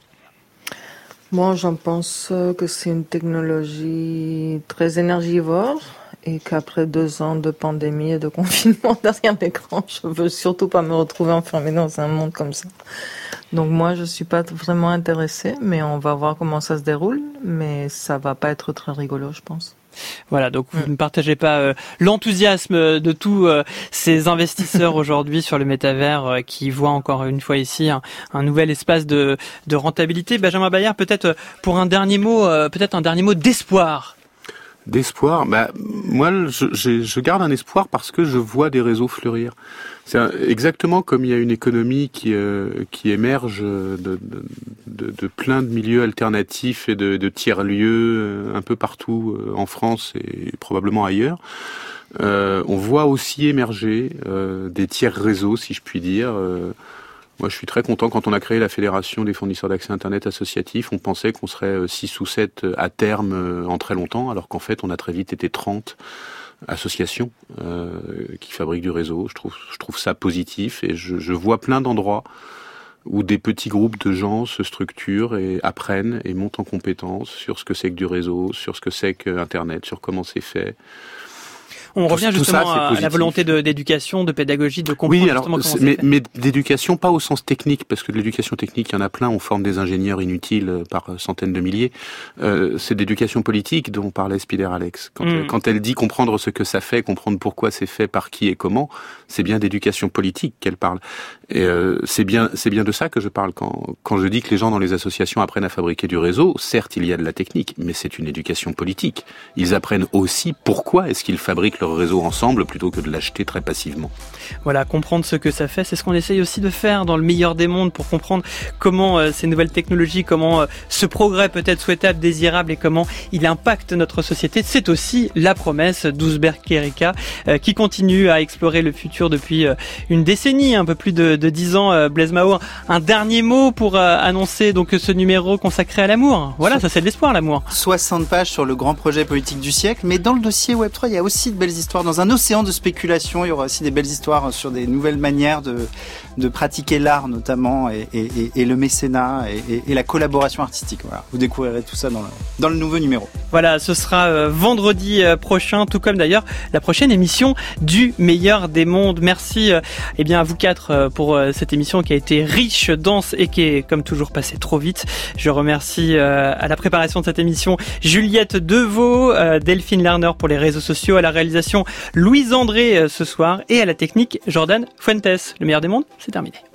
Moi, j'en pense que c'est une technologie très énergivore et qu'après deux ans de pandémie et de confinement derrière l'écran, je veux surtout pas me retrouver enfermée dans un monde comme ça. Donc moi, je suis pas vraiment intéressée, mais on va voir comment ça se déroule, mais ça va pas être très rigolo, je pense. Voilà, donc vous mmh. ne partagez pas euh, l'enthousiasme de tous euh, ces investisseurs aujourd'hui sur le métavers euh, qui voient encore une fois ici un, un nouvel espace de, de rentabilité. Benjamin Bayard, peut-être pour un dernier mot, euh, peut-être un dernier mot d'espoir. D'espoir, bah moi je, je, je garde un espoir parce que je vois des réseaux fleurir. C'est un, exactement comme il y a une économie qui euh, qui émerge de, de, de, de plein de milieux alternatifs et de, de tiers-lieux un peu partout en France et probablement ailleurs. Euh, on voit aussi émerger euh, des tiers-réseaux, si je puis dire. Euh, Moi, je suis très content. Quand on a créé la Fédération des fournisseurs d'accès Internet associatifs, on pensait qu'on serait six ou sept à terme en très longtemps, alors qu'en fait, on a très vite été trente associations euh, qui fabriquent du réseau. Je trouve, je trouve ça positif et je, je vois plein d'endroits où des petits groupes de gens se structurent et apprennent et montent en compétences sur ce que c'est que du réseau, sur ce que c'est que Internet, sur comment c'est fait. On tout, revient justement ça, à la volonté de, d'éducation, de pédagogie, de comprendre oui, alors, justement comment mais, c'est fait. mais d'éducation, pas au sens technique, parce que de l'éducation technique, il y en a plein, on forme des ingénieurs inutiles par centaines de milliers. Euh, c'est d'éducation politique dont parlait Spider Alex. Quand, mmh. quand elle dit comprendre ce que ça fait, comprendre pourquoi c'est fait, par qui et comment, c'est bien d'éducation politique qu'elle parle. Et euh, c'est bien, c'est bien de ça que je parle quand, quand je dis que les gens dans les associations apprennent à fabriquer du réseau. Certes, il y a de la technique, mais c'est une éducation politique. Ils apprennent aussi pourquoi est-ce qu'ils fabriquent le leur réseau ensemble plutôt que de l'acheter très passivement. Voilà, comprendre ce que ça fait, c'est ce qu'on essaye aussi de faire dans le meilleur des mondes pour comprendre comment euh, ces nouvelles technologies, comment euh, ce progrès peut-être souhaitable, désirable et comment il impacte notre société. C'est aussi la promesse d'Ouzberg-Erika euh, qui continue à explorer le futur depuis euh, une décennie, un peu plus de, de dix ans. Euh, Blaise Mao, un dernier mot pour euh, annoncer donc ce numéro consacré à l'amour. Voilà, ça c'est de l'espoir, l'amour. soixante pages sur le grand projet politique du siècle, mais dans le dossier Web trois, il y a aussi de belles histoires. Dans un océan de spéculation, il y aura aussi des belles histoires sur des nouvelles manières de, de pratiquer l'art notamment et, et, et, et le mécénat et, et, et la collaboration artistique. Voilà. Vous découvrirez tout ça dans le, dans le nouveau numéro. Voilà, ce sera euh, vendredi euh, prochain, tout comme d'ailleurs la prochaine émission du meilleur des mondes. Merci euh, eh bien à vous quatre euh, pour euh, cette émission qui a été riche, dense et qui est comme toujours passée trop vite. Je remercie euh, à la préparation de cette émission Juliette Deveau, euh, Delphine Lerner pour les réseaux sociaux, à la réalisation Louise André euh, ce soir et à la technique Jordan Fuentes. Le meilleur des mondes, c'est terminé.